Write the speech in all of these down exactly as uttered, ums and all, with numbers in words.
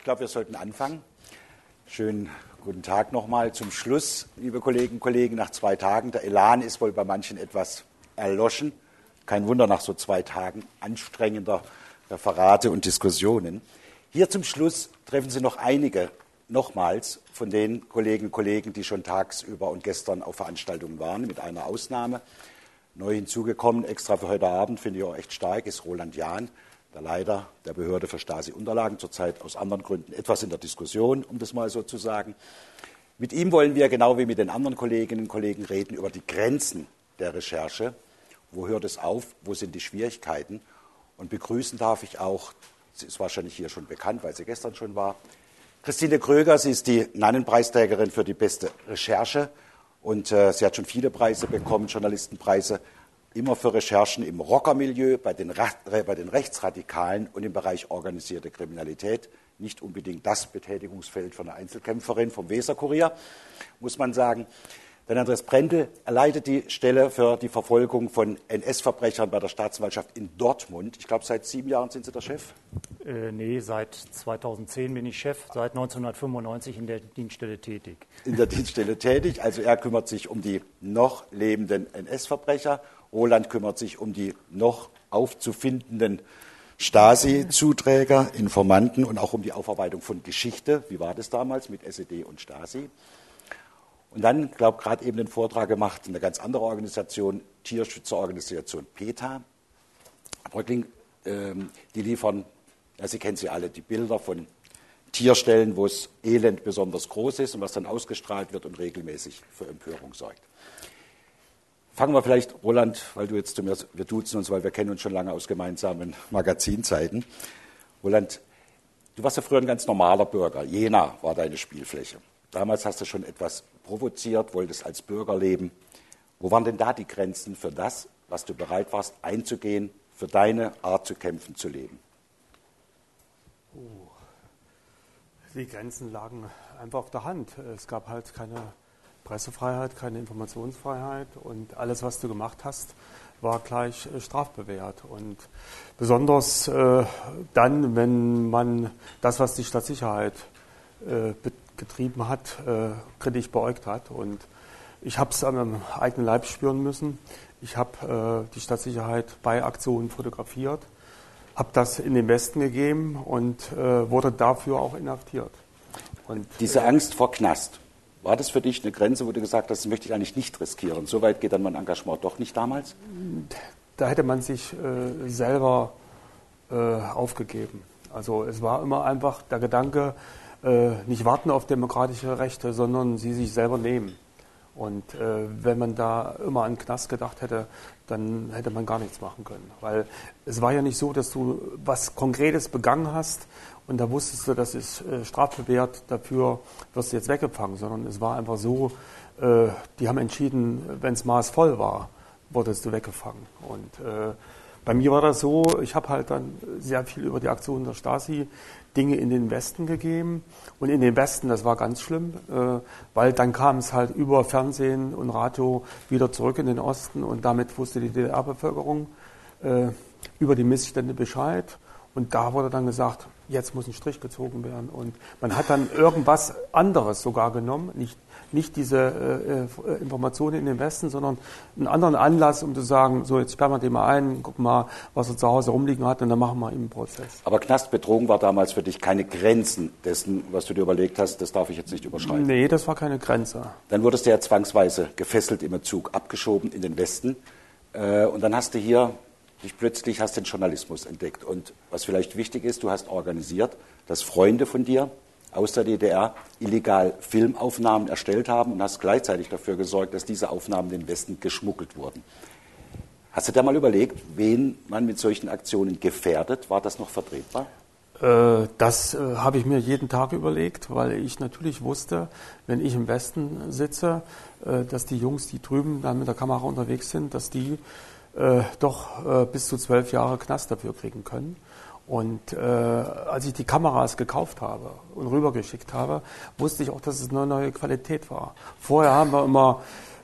Ich glaube, wir sollten anfangen. Schönen guten Tag nochmal zum Schluss, liebe Kolleginnen und Kollegen, nach zwei Tagen. Der Elan ist wohl bei manchen etwas erloschen. Kein Wunder nach so zwei Tagen anstrengender Referate und Diskussionen. Hier zum Schluss treffen Sie noch einige, nochmals, von den Kolleginnen und Kollegen, die schon tagsüber und gestern auf Veranstaltungen waren, mit einer Ausnahme. Neu hinzugekommen, extra für heute Abend, finde ich auch echt stark, ist Roland Jahn, der Leiter der Behörde für Stasi-Unterlagen, zurzeit aus anderen Gründen etwas in der Diskussion, um das mal so zu sagen. Mit ihm wollen wir, genau wie mit den anderen Kolleginnen und Kollegen, reden über die Grenzen der Recherche. Wo hört es auf? Wo sind die Schwierigkeiten? Und begrüßen darf ich auch, sie ist wahrscheinlich hier schon bekannt, weil sie gestern schon war, Christine Kröger. Sie ist die Nannenpreisträgerin für die beste Recherche und äh, sie hat schon viele Preise bekommen, Journalistenpreise, immer für Recherchen im Rockermilieu, bei den, bei den Rechtsradikalen und im Bereich organisierte Kriminalität. Nicht unbedingt das Betätigungsfeld von einer Einzelkämpferin vom Weserkurier, muss man sagen. Denn Andreas Brendel leitet die Stelle für die Verfolgung von N S-Verbrechern bei der Staatsanwaltschaft in Dortmund. Ich glaube, seit sieben Jahren sind Sie der Chef? Äh, nee, seit zweitausendzehn bin ich Chef, seit neunzehnhundertfünfundneunzig in der Dienststelle tätig. In der Dienststelle tätig, also er kümmert sich um die noch lebenden N S-Verbrecher. Roland kümmert sich um die noch aufzufindenden Stasi-Zuträger, Informanten und auch um die Aufarbeitung von Geschichte. Wie war das damals mit S E D und Stasi? Und dann, ich glaube, gerade eben den Vortrag gemacht in eine ganz andere Organisation, Tierschützerorganisation PETA. Bröckling, ähm, die liefern, ja, Sie kennen sie alle, die Bilder von Tierstellen, wo es Elend besonders groß ist und was dann ausgestrahlt wird und regelmäßig für Empörung sorgt. Fangen wir vielleicht, Roland, weil du jetzt zu mir, wir duzen uns, weil wir kennen uns schon lange aus gemeinsamen Magazinzeiten. Roland, du warst ja früher ein ganz normaler Bürger. Jena war deine Spielfläche. Damals hast du schon etwas provoziert, wolltest als Bürger leben. Wo waren denn da die Grenzen für das, was du bereit warst einzugehen, für deine Art zu kämpfen, zu leben? Oh. Die Grenzen lagen einfach auf der Hand. Es gab halt keine Pressefreiheit, keine Informationsfreiheit und alles, was du gemacht hast, war gleich äh, strafbewehrt. Und besonders äh, dann, wenn man das, was die Staatssicherheit äh, getrieben hat, äh, kritisch beäugt hat. Und ich habe es an meinem eigenen Leib spüren müssen. Ich habe äh, die Staatssicherheit bei Aktionen fotografiert, habe das in den Westen gegeben und äh, wurde dafür auch inhaftiert. Und, Diese äh, Angst vor Knast, war das für dich eine Grenze, wo du gesagt hast, das möchte ich eigentlich nicht riskieren? So weit geht dann mein Engagement doch nicht damals? Da hätte man sich äh, selber äh, aufgegeben. Also es war immer einfach der Gedanke, äh, nicht warten auf demokratische Rechte, sondern sie sich selber nehmen. Und äh, wenn man da immer an den Knast gedacht hätte, dann hätte man gar nichts machen können. Weil es war ja nicht so, dass du was Konkretes begangen hast und da wusstest du, das ist äh, strafbewehrt, dafür wirst du jetzt weggefangen, sondern es war einfach so, äh, die haben entschieden, wenn es maßvoll war, wurdest du weggefangen. Und äh, bei mir war das so, ich habe halt dann sehr viel über die Aktionen der Stasi Dinge in den Westen gegeben. Und in den Westen, das war ganz schlimm, äh, weil dann kam es halt über Fernsehen und Radio wieder zurück in den Osten und damit wusste die D D R-Bevölkerung äh, über die Missstände Bescheid. Und da wurde dann gesagt, jetzt muss ein Strich gezogen werden. Und man hat dann irgendwas anderes sogar genommen, nicht, nicht diese äh, Informationen in den Westen, sondern einen anderen Anlass, um zu sagen, so jetzt sperren wir den mal ein, gucken mal, was er zu Hause rumliegen hat und dann machen wir ihm einen Prozess. Aber Knastbedrohung war damals für dich keine Grenzen dessen, was du dir überlegt hast, das darf ich jetzt nicht überschreiten? Nee, das war keine Grenze. Dann wurdest du ja zwangsweise gefesselt im Zug, abgeschoben in den Westen äh, und dann hast du hier dich plötzlich hast den Journalismus entdeckt. Und was vielleicht wichtig ist, du hast organisiert, dass Freunde von dir aus der D D R illegal Filmaufnahmen erstellt haben und hast gleichzeitig dafür gesorgt, dass diese Aufnahmen in den Westen geschmuggelt wurden. Hast du da mal überlegt, wen man mit solchen Aktionen gefährdet? War das noch vertretbar? Äh, das äh, habe ich mir jeden Tag überlegt, weil ich natürlich wusste, wenn ich im Westen sitze, äh, dass die Jungs, die drüben dann mit der Kamera unterwegs sind, dass die Äh, doch äh, bis zu zwölf Jahre Knast dafür kriegen können. Und äh, als ich die Kameras gekauft habe und rübergeschickt habe, wusste ich auch, dass es eine neue Qualität war. Vorher haben wir immer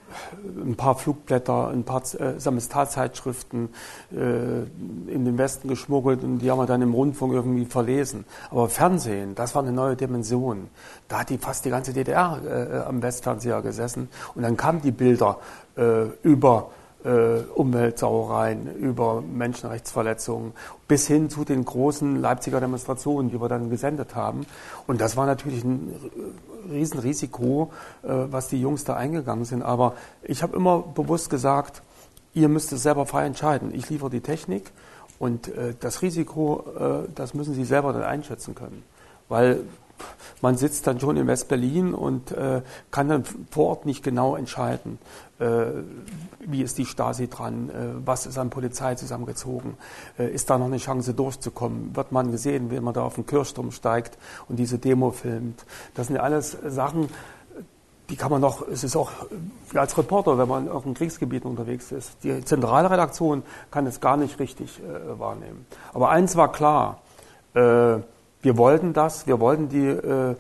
ein paar Flugblätter, ein paar äh, Samizdat-Zeitschriften äh, in den Westen geschmuggelt und die haben wir dann im Rundfunk irgendwie verlesen. Aber Fernsehen, das war eine neue Dimension. Da hat die fast die ganze D D R äh, am Westfernseher gesessen und dann kamen die Bilder äh, über äh, Umweltsauereien, über Menschenrechtsverletzungen bis hin zu den großen Leipziger Demonstrationen, die wir dann gesendet haben. Und das war natürlich ein Riesenrisiko, äh, was die Jungs da eingegangen sind. Aber ich habe immer bewusst gesagt, ihr müsst es selber frei entscheiden. Ich liefere die Technik und äh, das Risiko, äh, das müssen Sie selber dann einschätzen können. Weil man sitzt dann schon in West-Berlin und äh, kann dann vor Ort nicht genau entscheiden, äh, wie ist die Stasi dran, äh, was ist an Polizei zusammengezogen, äh, ist da noch eine Chance durchzukommen, wird man gesehen, wenn man da auf den Kirchturm steigt und diese Demo filmt. Das sind ja alles Sachen, die kann man noch, es ist auch als Reporter, wenn man auf einem Kriegsgebiet unterwegs ist, die Zentralredaktion kann es gar nicht richtig äh, wahrnehmen. Aber eins war klar, äh, wir wollten das, wir wollten die äh, äh,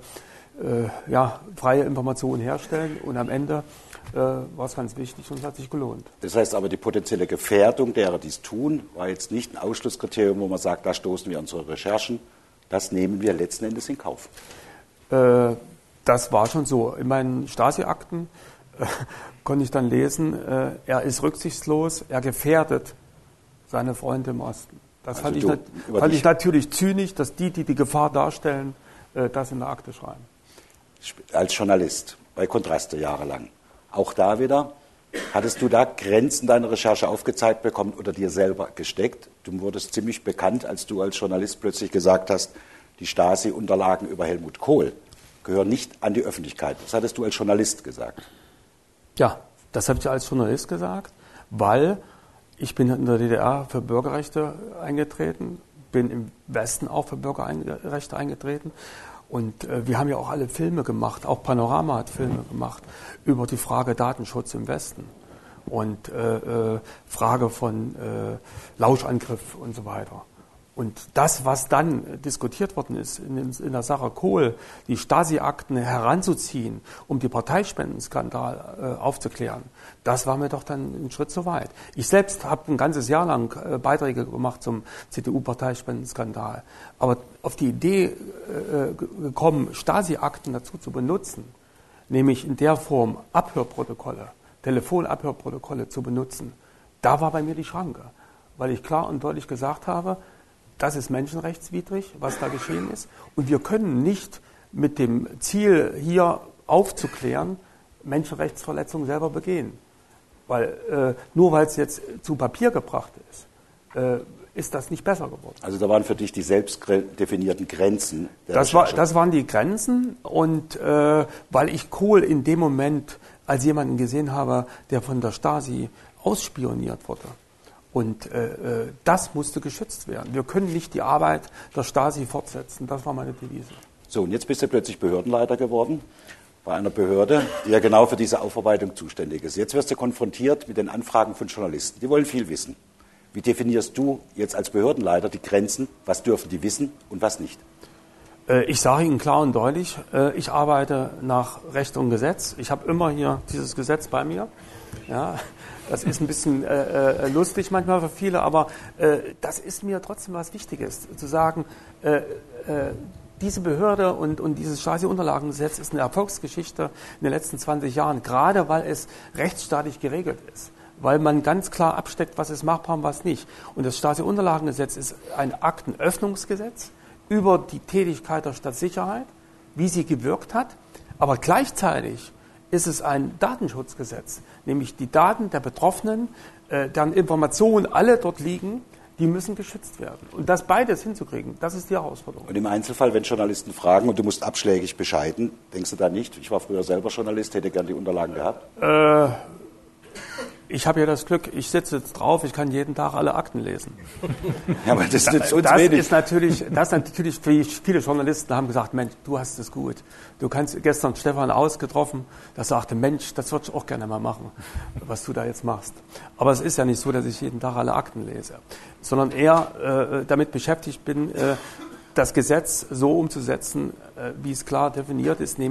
ja, freie Information herstellen und am Ende äh, war es ganz wichtig und es hat sich gelohnt. Das heißt aber, die potenzielle Gefährdung derer, die es tun, war jetzt nicht ein Ausschlusskriterium, wo man sagt, da stoßen wir unsere Recherchen, das nehmen wir letzten Endes in Kauf. Äh, das war schon so. In meinen Stasi-Akten äh, konnte ich dann lesen, äh, er ist rücksichtslos, er gefährdet seine Freunde im Osten. Das also fand, ich, fand ich natürlich zynisch, dass die, die die Gefahr darstellen, äh, das in der Akte schreiben. Als Journalist bei Kontraste jahrelang, auch da wieder, hattest du da Grenzen deiner Recherche aufgezeigt bekommen oder dir selber gesteckt? Du wurdest ziemlich bekannt, als du als Journalist plötzlich gesagt hast, die Stasi-Unterlagen über Helmut Kohl gehören nicht an die Öffentlichkeit. Das hattest du als Journalist gesagt. Ja, das habe ich als Journalist gesagt, weil ich bin in der D D R für Bürgerrechte eingetreten, bin im Westen auch für Bürgerrechte eingetreten. Und äh, wir haben ja auch alle Filme gemacht, auch Panorama hat Filme gemacht über die Frage Datenschutz im Westen und äh, äh, Frage von äh, Lauschangriff und so weiter. Und das, was dann diskutiert worden ist in, in der Sache Kohl, die Stasi-Akten heranzuziehen, um die Parteispendenskandal äh, aufzuklären, das war mir doch dann ein Schritt zu weit. Ich selbst habe ein ganzes Jahr lang äh, Beiträge gemacht zum C D U-Parteispendenskandal. Aber auf die Idee äh, gekommen, Stasi-Akten dazu zu benutzen, nämlich in der Form Abhörprotokolle, Telefonabhörprotokolle zu benutzen, da war bei mir die Schranke. Weil ich klar und deutlich gesagt habe, das ist menschenrechtswidrig, was da geschehen ist. Und wir können nicht mit dem Ziel, hier aufzuklären, Menschenrechtsverletzungen selber begehen. Weil äh, nur weil es jetzt zu Papier gebracht ist, äh, ist das nicht besser geworden. Also da waren für dich die selbst definierten Grenzen der das, war, das waren die Grenzen. Und äh, weil ich Kohl in dem Moment als jemanden gesehen habe, der von der Stasi ausspioniert wurde. Und äh, das musste geschützt werden. Wir können nicht die Arbeit der Stasi fortsetzen. Das war meine Devise. So, und jetzt bist du plötzlich Behördenleiter geworden bei einer Behörde, die ja genau für diese Aufarbeitung zuständig ist. Jetzt wirst du konfrontiert mit den Anfragen von Journalisten. Die wollen viel wissen. Wie definierst du jetzt als Behördenleiter die Grenzen? Was dürfen die wissen und was nicht? Äh, ich sage Ihnen klar und deutlich, äh, ich arbeite nach Recht und Gesetz. Ich habe immer hier dieses Gesetz bei mir. Ja, das ist ein bisschen äh, lustig manchmal für viele, aber äh, das ist mir trotzdem was Wichtiges, zu sagen, äh, äh, diese Behörde und, und dieses Stasi-Unterlagengesetz ist eine Erfolgsgeschichte in den letzten zwanzig Jahren, gerade weil es rechtsstaatlich geregelt ist, weil man ganz klar absteckt, was ist machbar und was nicht. Und das Stasi-Unterlagengesetz ist ein Aktenöffnungsgesetz über die Tätigkeit der Stadtsicherheit, wie sie gewirkt hat, aber gleichzeitig ist es ein Datenschutzgesetz, nämlich die Daten der Betroffenen, äh, deren Informationen alle dort liegen, die müssen geschützt werden. Und das beides hinzukriegen, das ist die Herausforderung. Und im Einzelfall, wenn Journalisten fragen und du musst abschlägig bescheiden, denkst du da nicht, ich war früher selber Journalist, hätte gern die Unterlagen gehabt? Äh, ich habe ja das Glück, ich sitze jetzt drauf, ich kann jeden Tag alle Akten lesen. Ja, aber das nützt uns das wenig. Ist natürlich, das ist natürlich, viele Journalisten haben gesagt, Mensch, du hast es gut. Du kannst gestern Stefan Aus getroffen, der sagte, Mensch, das würde ich auch gerne mal machen, was du da jetzt machst. Aber es ist ja nicht so, dass ich jeden Tag alle Akten lese, sondern eher äh, damit beschäftigt bin, äh, das Gesetz so umzusetzen, äh, wie es klar definiert ist, nämlich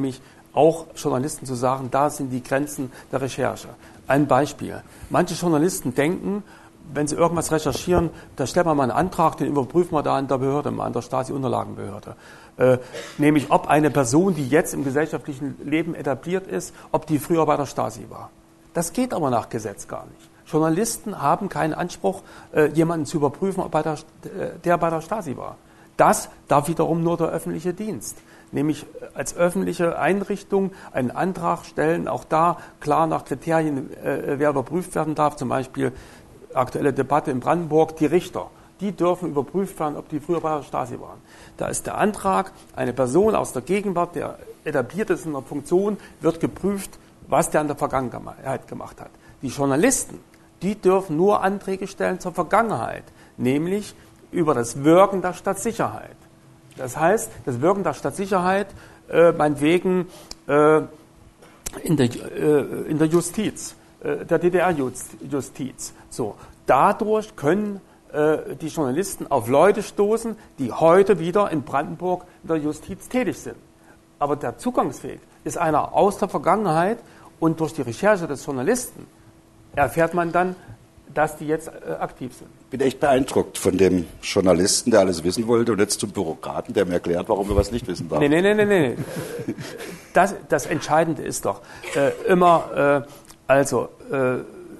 auch Journalisten zu sagen, da sind die Grenzen der Recherche. Ein Beispiel. Manche Journalisten denken, wenn sie irgendwas recherchieren, da stellt man mal einen Antrag, den überprüfen wir da an der Behörde, an der Stasi-Unterlagenbehörde. Äh, nämlich, ob eine Person, die jetzt im gesellschaftlichen Leben etabliert ist, ob die früher bei der Stasi war. Das geht aber nach Gesetz gar nicht. Journalisten haben keinen Anspruch, äh, jemanden zu überprüfen, ob bei der, äh, der bei der Stasi war. Das darf wiederum nur der öffentliche Dienst. Nämlich als öffentliche Einrichtung einen Antrag stellen, auch da klar nach Kriterien, äh, wer überprüft werden darf, zum Beispiel aktuelle Debatte in Brandenburg, die Richter, die dürfen überprüft werden, ob die früher bei der Stasi waren. Da ist der Antrag, eine Person aus der Gegenwart, der etabliert ist in der Funktion, wird geprüft, was der in der Vergangenheit gemacht hat. Die Journalisten, die dürfen nur Anträge stellen zur Vergangenheit, nämlich über das Wirken der Stadtsicherheit. Das heißt, das Wirken der Stadtsicherheit, äh, meinetwegen äh, in, der, äh, in der Justiz, äh, der D D R-Justiz. So, dadurch können äh, die Journalisten auf Leute stoßen, die heute wieder in Brandenburg in der Justiz tätig sind. Aber der Zugangsweg ist einer aus der Vergangenheit und durch die Recherche des Journalisten erfährt man dann, dass die jetzt äh, aktiv sind. Ich bin echt beeindruckt von dem Journalisten, der alles wissen wollte, und jetzt zum Bürokraten, der mir erklärt, warum er was nicht wissen darf. Nee, nee, nee, nee, nee. Das, das Entscheidende ist doch äh, immer, äh, also äh,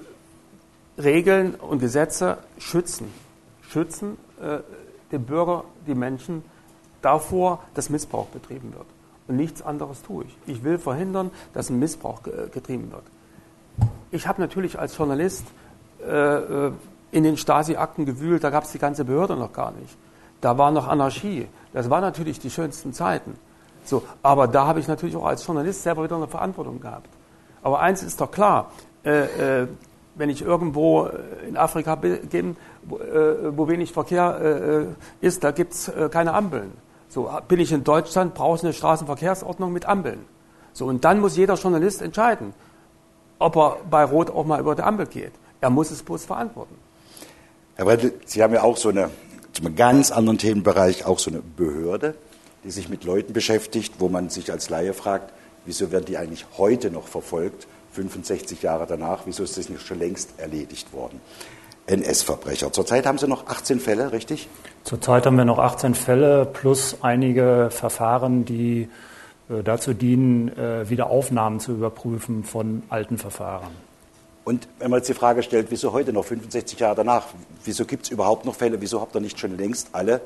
Regeln und Gesetze schützen, schützen äh, den Bürger, die Menschen davor, dass Missbrauch betrieben wird. Und nichts anderes tue ich. Ich will verhindern, dass ein Missbrauch ge- getrieben wird. Ich habe natürlich als Journalist äh, in den Stasi-Akten gewühlt, da gab es die ganze Behörde noch gar nicht. Da war noch Anarchie. Das waren natürlich die schönsten Zeiten. So, aber da habe ich natürlich auch als Journalist selber wieder eine Verantwortung gehabt. Aber eins ist doch klar, äh, äh, wenn ich irgendwo in Afrika bin, wo, äh, wo wenig Verkehr äh, ist, da gibt es äh, keine Ampeln. So, bin ich in Deutschland, brauche ich eine Straßenverkehrsordnung mit Ampeln. So, und dann muss jeder Journalist entscheiden, ob er bei Rot auch mal über die Ampel geht. Er muss es bloß verantworten. Herr Brendel, Sie haben ja auch so eine, zu einem ganz anderen Themenbereich, auch so eine Behörde, die sich mit Leuten beschäftigt, wo man sich als Laie fragt, wieso werden die eigentlich heute noch verfolgt, fünfundsechzig Jahre danach, wieso ist das nicht schon längst erledigt worden? N S-Verbrecher. Zurzeit haben Sie noch achtzehn Fälle, richtig? Zurzeit haben wir noch achtzehn Fälle plus einige Verfahren, die äh, dazu dienen, äh, Wiederaufnahmen zu überprüfen von alten Verfahren. Und wenn man jetzt die Frage stellt, wieso heute noch, fünfundsechzig Jahre danach, wieso gibt es überhaupt noch Fälle, wieso habt ihr nicht schon längst alle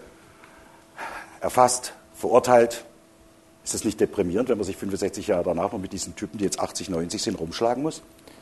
erfasst, verurteilt? Ist das nicht deprimierend, wenn man sich fünfundsechzig Jahre danach noch mit diesen Typen, die jetzt achtzig, neunzig sind, rumschlagen muss?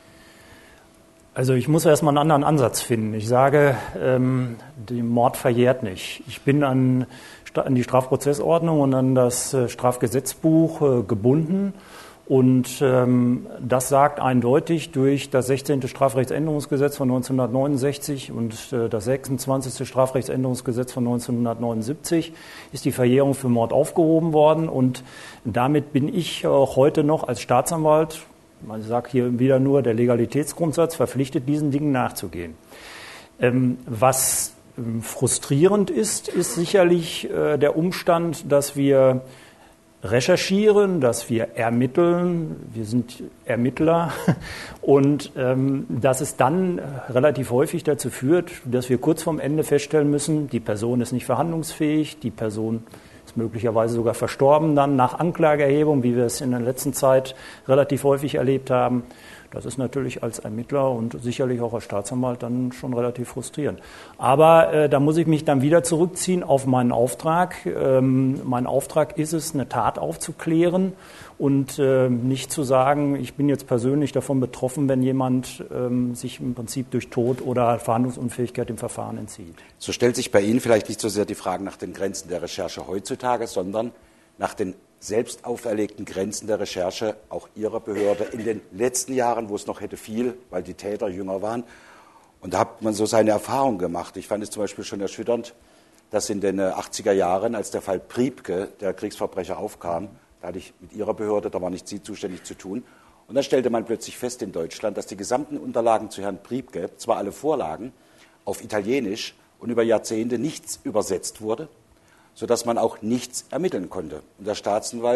Also ich muss erst mal einen anderen Ansatz finden. Ich sage, ähm, der Mord verjährt nicht. Ich bin an, an die Strafprozessordnung und an das äh, Strafgesetzbuch äh, gebunden. Und ähm, das sagt eindeutig, durch das sechzehnte Strafrechtsänderungsgesetz von neunzehnhundertneunundsechzig und äh, das sechsundzwanzigste Strafrechtsänderungsgesetz von neunzehnhundertneunundsiebzig ist die Verjährung für Mord aufgehoben worden. Und damit bin ich auch heute noch als Staatsanwalt, man sagt hier wieder nur, der Legalitätsgrundsatz verpflichtet, diesen Dingen nachzugehen. Ähm, was ähm, frustrierend ist, ist sicherlich äh, der Umstand, dass wir recherchieren, dass wir ermitteln, wir sind Ermittler und ähm, dass es dann relativ häufig dazu führt, dass wir kurz vorm Ende feststellen müssen, die Person ist nicht verhandlungsfähig, die Person ist möglicherweise sogar verstorben dann nach Anklageerhebung, wie wir es in der letzten Zeit relativ häufig erlebt haben. Das ist natürlich als Ermittler und sicherlich auch als Staatsanwalt dann schon relativ frustrierend. Aber äh, da muss ich mich dann wieder zurückziehen auf meinen Auftrag. Ähm, mein Auftrag ist es, eine Tat aufzuklären und äh, nicht zu sagen, ich bin jetzt persönlich davon betroffen, wenn jemand ähm, sich im Prinzip durch Tod oder Verhandlungsunfähigkeit dem Verfahren entzieht. So stellt sich bei Ihnen vielleicht nicht so sehr die Frage nach den Grenzen der Recherche heutzutage, sondern nach den selbst auferlegten Grenzen der Recherche auch Ihrer Behörde in den letzten Jahren, wo es noch hätte viel, weil die Täter jünger waren. Und da hat man so seine Erfahrungen gemacht. Ich fand es zum Beispiel schon erschütternd, dass in den achtziger Jahren, als der Fall Priebke, der Kriegsverbrecher, aufkam, da hatte ich mit Ihrer Behörde, da war nicht Sie zuständig, zu tun. Und dann stellte man plötzlich fest in Deutschland, dass die gesamten Unterlagen zu Herrn Priebke, zwar alle Vorlagen, auf Italienisch und über Jahrzehnte nichts übersetzt wurde, sodass man auch nichts ermitteln konnte. Und der Staatsanwalt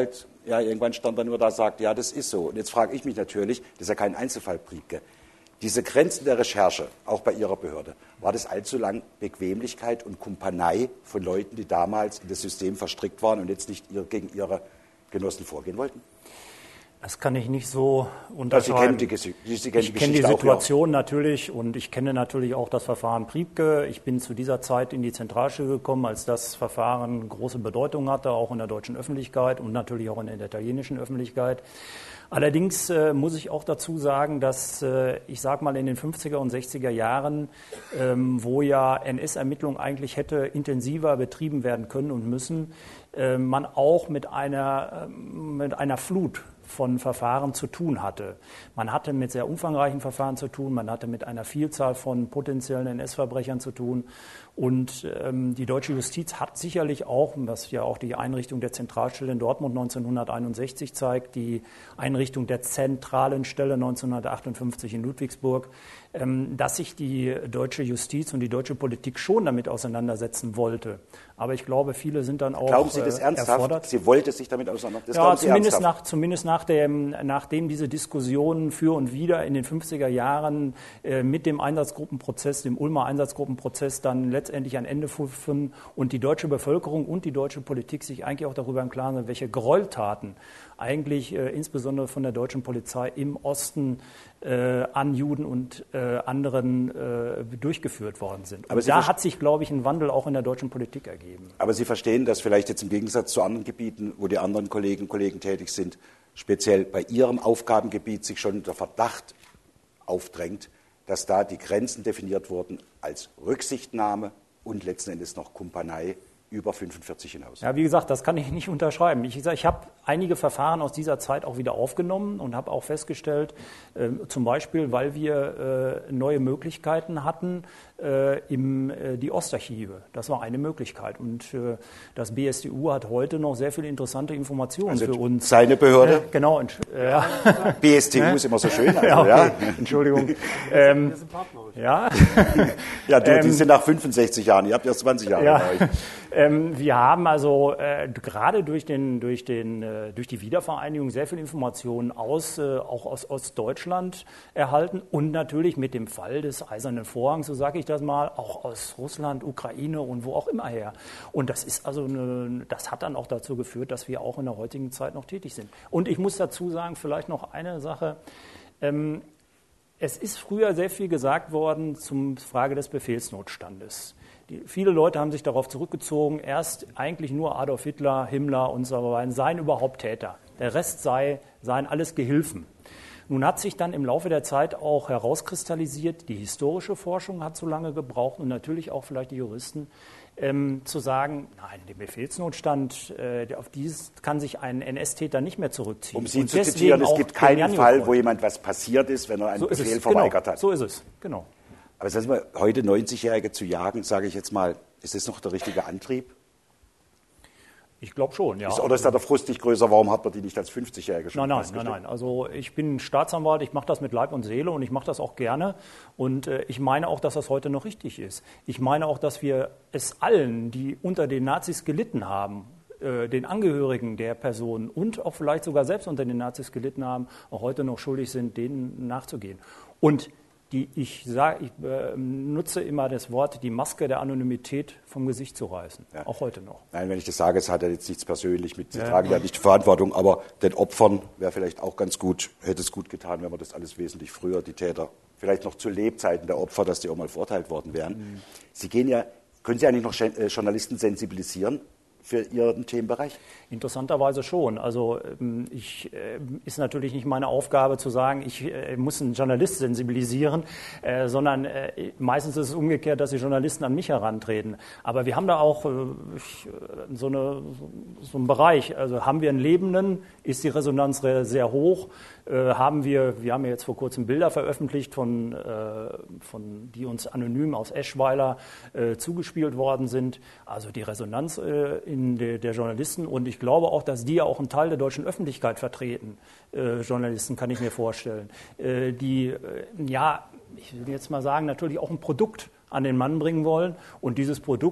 Ja, irgendwann stand er nur da und sagt, ja, das ist so. Und jetzt frage ich mich natürlich, das ist ja kein Einzelfall, Priebke, diese Grenzen der Recherche, auch bei Ihrer Behörde, war das allzu lang Bequemlichkeit und Kumpanei von Leuten, die damals in das System verstrickt waren und jetzt nicht gegen ihre Genossen vorgehen wollten? Das kann ich nicht so unterscheiden. Sie kennen die, Sie kennen ich die kenne die Geschichte Situation natürlich und ich kenne natürlich auch das Verfahren Priebke. Ich bin zu dieser Zeit in die Zentralstelle gekommen, als das Verfahren große Bedeutung hatte, auch in der deutschen Öffentlichkeit und natürlich auch in der italienischen Öffentlichkeit. Allerdings äh, muss ich auch dazu sagen, dass äh, ich sage mal in den fünfziger und sechziger Jahren, ähm, wo ja N S-Ermittlung eigentlich hätte intensiver betrieben werden können und müssen, äh, man auch mit einer, äh, mit einer Flut von Verfahren zu tun hatte. Man hatte mit sehr umfangreichen Verfahren zu tun, man hatte mit einer Vielzahl von potenziellen N S-Verbrechern zu tun. Und ähm, die deutsche Justiz hat sicherlich auch, was ja auch die Einrichtung der Zentralstelle in Dortmund neunzehnhunderteinundsechzig zeigt, die Einrichtung der zentralen Stelle neunzehnhundertachtundfünfzig in Ludwigsburg, ähm, dass sich die deutsche Justiz und die deutsche Politik schon damit auseinandersetzen wollte. Aber ich glaube, viele sind dann auch Glauben Sie das ernsthaft? erfordert. Sie wollte sich damit auseinandersetzen? Ja, zumindest nach, zumindest nach dem, nachdem diese Diskussionen für und wider in den fünfziger Jahren äh, mit dem Einsatzgruppenprozess, dem Ulmer Einsatzgruppenprozess dann letztendlich ein Ende finden und die deutsche Bevölkerung und die deutsche Politik sich eigentlich auch darüber im Klaren sind, welche Gräueltaten eigentlich äh, insbesondere von der deutschen Polizei im Osten äh, an Juden und äh, anderen äh, durchgeführt worden sind. Und da hat sich, glaube ich, ein Wandel auch in der deutschen Politik ergeben. Aber Sie verstehen, dass vielleicht jetzt im Gegensatz zu anderen Gebieten, wo die anderen Kolleginnen und Kollegen tätig sind, speziell bei Ihrem Aufgabengebiet sich schon der Verdacht aufdrängt, dass da die Grenzen definiert wurden als Rücksichtnahme und letzten Endes noch Kumpanei über fünfundvierzig hinaus. Ja, wie gesagt, das kann ich nicht unterschreiben. Ich, ich habe einige Verfahren aus dieser Zeit auch wieder aufgenommen und habe auch festgestellt, äh, zum Beispiel, weil wir äh, neue Möglichkeiten hatten, äh, im, äh, die Ostarchive. Das war eine Möglichkeit. Und äh, das B S D U hat heute noch sehr viele interessante Informationen also für uns. Seine Behörde? Äh, genau. Und, äh, ja. B S D U ist immer so schön. Also, ja, okay. ja. Entschuldigung. ähm, ja, ja du, die sind nach fünfundsechzig Jahren. Ihr habt erst zwanzig Jahre ja. bei euch. Ähm, wir haben also äh, gerade durch, den, durch, den, äh, durch die Wiedervereinigung sehr viel Informationen aus, äh, auch aus Ostdeutschland erhalten und natürlich mit dem Fall des Eisernen Vorhangs, so sage ich das mal, auch aus Russland, Ukraine und wo auch immer her. Und das ist also eine, das hat dann auch dazu geführt, dass wir auch in der heutigen Zeit noch tätig sind. Und ich muss dazu sagen, vielleicht noch eine Sache. Ähm, es ist früher sehr viel gesagt worden zur Frage des Befehlsnotstandes. Die, viele Leute haben sich darauf zurückgezogen, erst eigentlich nur Adolf Hitler, Himmler und so weiter seien überhaupt Täter. Der Rest sei, seien alles Gehilfen. Nun hat sich dann im Laufe der Zeit auch herauskristallisiert, die historische Forschung hat so lange gebraucht und natürlich auch vielleicht die Juristen, ähm, zu sagen, nein, den Befehlsnotstand, äh, auf dieses kann sich ein N S-Täter nicht mehr zurückziehen. Um Sie und zu zitieren, es gibt keinen Fall, wo jemand was passiert ist, wenn er einen so Befehl verweigert genau, hat. So ist es, genau. Aber sagen Sie mal, heute neunzigjährige zu jagen, sage ich jetzt mal, ist das noch der richtige Antrieb? Ich glaube schon, ja. Ist, oder ist da der Frust nicht größer, warum hat man die nicht als fünfzigjährige schon? Nein, nein, nein, nein. Also ich bin Staatsanwalt, ich mache das mit Leib und Seele und ich mache das auch gerne. Und äh, ich meine auch, dass das heute noch richtig ist. Ich meine auch, dass wir es allen, die unter den Nazis gelitten haben, äh, den Angehörigen der Personen und auch vielleicht sogar selbst unter den Nazis gelitten haben, auch heute noch schuldig sind, denen nachzugehen. Und Die, ich sage, ich äh, nutze immer das Wort, die Maske der Anonymität vom Gesicht zu reißen, ja. Auch heute noch. Nein, wenn ich das sage, es hat ja jetzt nichts persönlich mit, Sie ja. tragen ja nicht die Verantwortung, aber den Opfern wäre vielleicht auch ganz gut, hätte es gut getan, wenn man das alles wesentlich früher, die Täter, vielleicht noch zu Lebzeiten der Opfer, dass die auch mal verurteilt worden wären. Mhm. Sie gehen ja, können Sie eigentlich noch Journalisten sensibilisieren für Ihren Themenbereich? Interessanterweise schon. Also ich, ist natürlich nicht meine Aufgabe zu sagen, ich muss einen Journalist sensibilisieren, äh, sondern äh, meistens ist es umgekehrt, dass die Journalisten an mich herantreten. Aber wir haben da auch äh, so, eine, so einen Bereich. Also haben wir einen Lebenden, ist die Resonanz sehr hoch. Äh, haben wir, wir haben ja jetzt vor kurzem Bilder veröffentlicht, von, äh, von, die uns anonym aus Eschweiler äh, zugespielt worden sind. Also die Resonanz äh, in de, der Journalisten und ich Ich glaube auch, dass die ja auch einen Teil der deutschen Öffentlichkeit vertreten, äh, Journalisten, kann ich mir vorstellen, äh, die, äh, ja, ich will jetzt mal sagen, natürlich auch ein Produkt an den Mann bringen wollen und dieses Produkt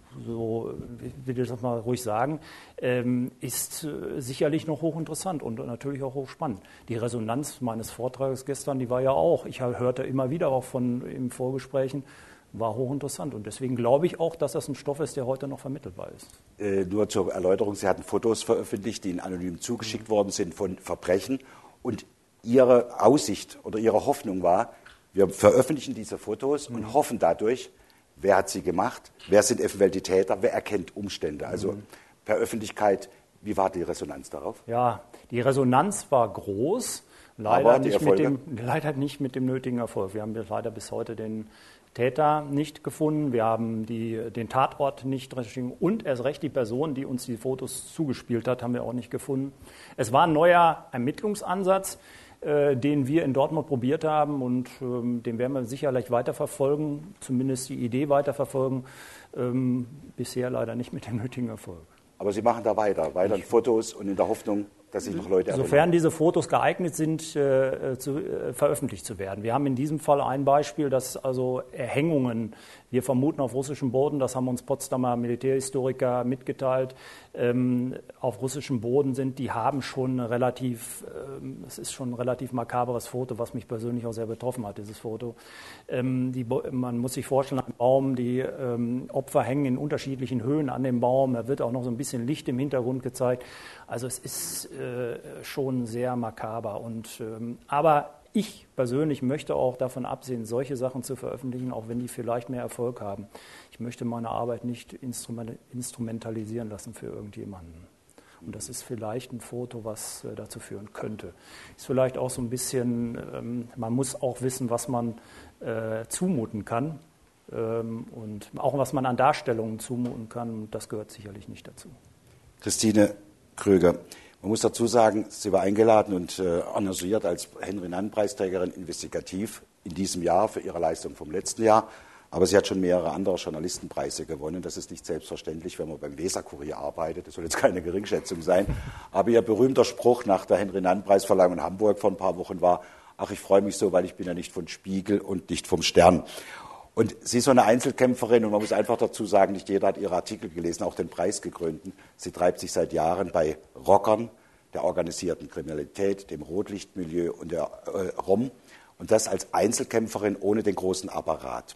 so will ich das mal ruhig sagen, ähm, ist äh, sicherlich noch hochinteressant und natürlich auch hochspannend. Die Resonanz meines Vortrages gestern, die war ja auch, ich hörte immer wieder auch von im Vorgesprächen, war hochinteressant. Und deswegen glaube ich auch, dass das ein Stoff ist, der heute noch vermittelbar ist. Äh, nur zur Erläuterung, Sie hatten Fotos veröffentlicht, die Ihnen anonym zugeschickt mhm. worden sind von Verbrechen. Und Ihre Aussicht oder Ihre Hoffnung war, wir veröffentlichen diese Fotos mhm. und hoffen dadurch, wer hat sie gemacht, wer sind eventuell die Täter, wer erkennt Umstände. Also mhm. per Öffentlichkeit, wie war die Resonanz darauf? Ja, die Resonanz war groß, leider, nicht mit, dem, leider nicht mit dem nötigen Erfolg. Wir haben leider bis heute den Täter nicht gefunden, wir haben die, den Tatort nicht recherchiert und erst recht die Person, die uns die Fotos zugespielt hat, haben wir auch nicht gefunden. Es war ein neuer Ermittlungsansatz, äh, den wir in Dortmund probiert haben und ähm, den werden wir sicherlich weiterverfolgen, zumindest die Idee weiterverfolgen, ähm, bisher leider nicht mit dem nötigen Erfolg. Aber Sie machen da weiter, weiter in Fotos und in der Hoffnung, dass sich noch Leute erinnern. Sofern diese Fotos geeignet sind, äh, zu, äh, veröffentlicht zu werden. Wir haben in diesem Fall ein Beispiel, dass also Erhängungen, wir vermuten auf russischem Boden, das haben uns Potsdamer Militärhistoriker mitgeteilt, ähm, auf russischem Boden sind, die haben schon relativ, ähm, es ist schon ein relativ makaberes Foto, was mich persönlich auch sehr betroffen hat, dieses Foto. Ähm, die, man muss sich vorstellen, ein Baum, die ähm, Opfer hängen in unterschiedlichen Höhen an dem Baum, da wird auch noch so ein bisschen Licht im Hintergrund gezeigt. Also es ist äh, schon sehr makaber. Und, ähm, aber ich persönlich möchte auch davon absehen, solche Sachen zu veröffentlichen, auch wenn die vielleicht mehr Erfolg haben. Ich möchte meine Arbeit nicht instrument- instrumentalisieren lassen für irgendjemanden. Und das ist vielleicht ein Foto, was äh, dazu führen könnte. Ist vielleicht auch so ein bisschen, ähm, man muss auch wissen, was man äh, zumuten kann ähm, und auch was man an Darstellungen zumuten kann. Und das gehört sicherlich nicht dazu. Christine Kröger. Man muss dazu sagen, sie war eingeladen und äh, engagiert als Henry-Nann-Preisträgerin investigativ in diesem Jahr für ihre Leistung vom letzten Jahr. Aber sie hat schon mehrere andere Journalistenpreise gewonnen. Das ist nicht selbstverständlich, wenn man beim Weser-Kurier arbeitet. Das soll jetzt keine Geringschätzung sein. Aber ihr berühmter Spruch nach der Henry-Nann-Preisverleihung in Hamburg vor ein paar Wochen war, ach, ich freue mich so, weil ich bin ja nicht von Spiegel und nicht vom Stern. Und sie ist so eine Einzelkämpferin und man muss einfach dazu sagen, nicht jeder hat ihre Artikel gelesen, auch den preisgekrönten. Sie treibt sich seit Jahren bei Rockern, der organisierten Kriminalität, dem Rotlichtmilieu und der äh, Rom. Und das als Einzelkämpferin ohne den großen Apparat.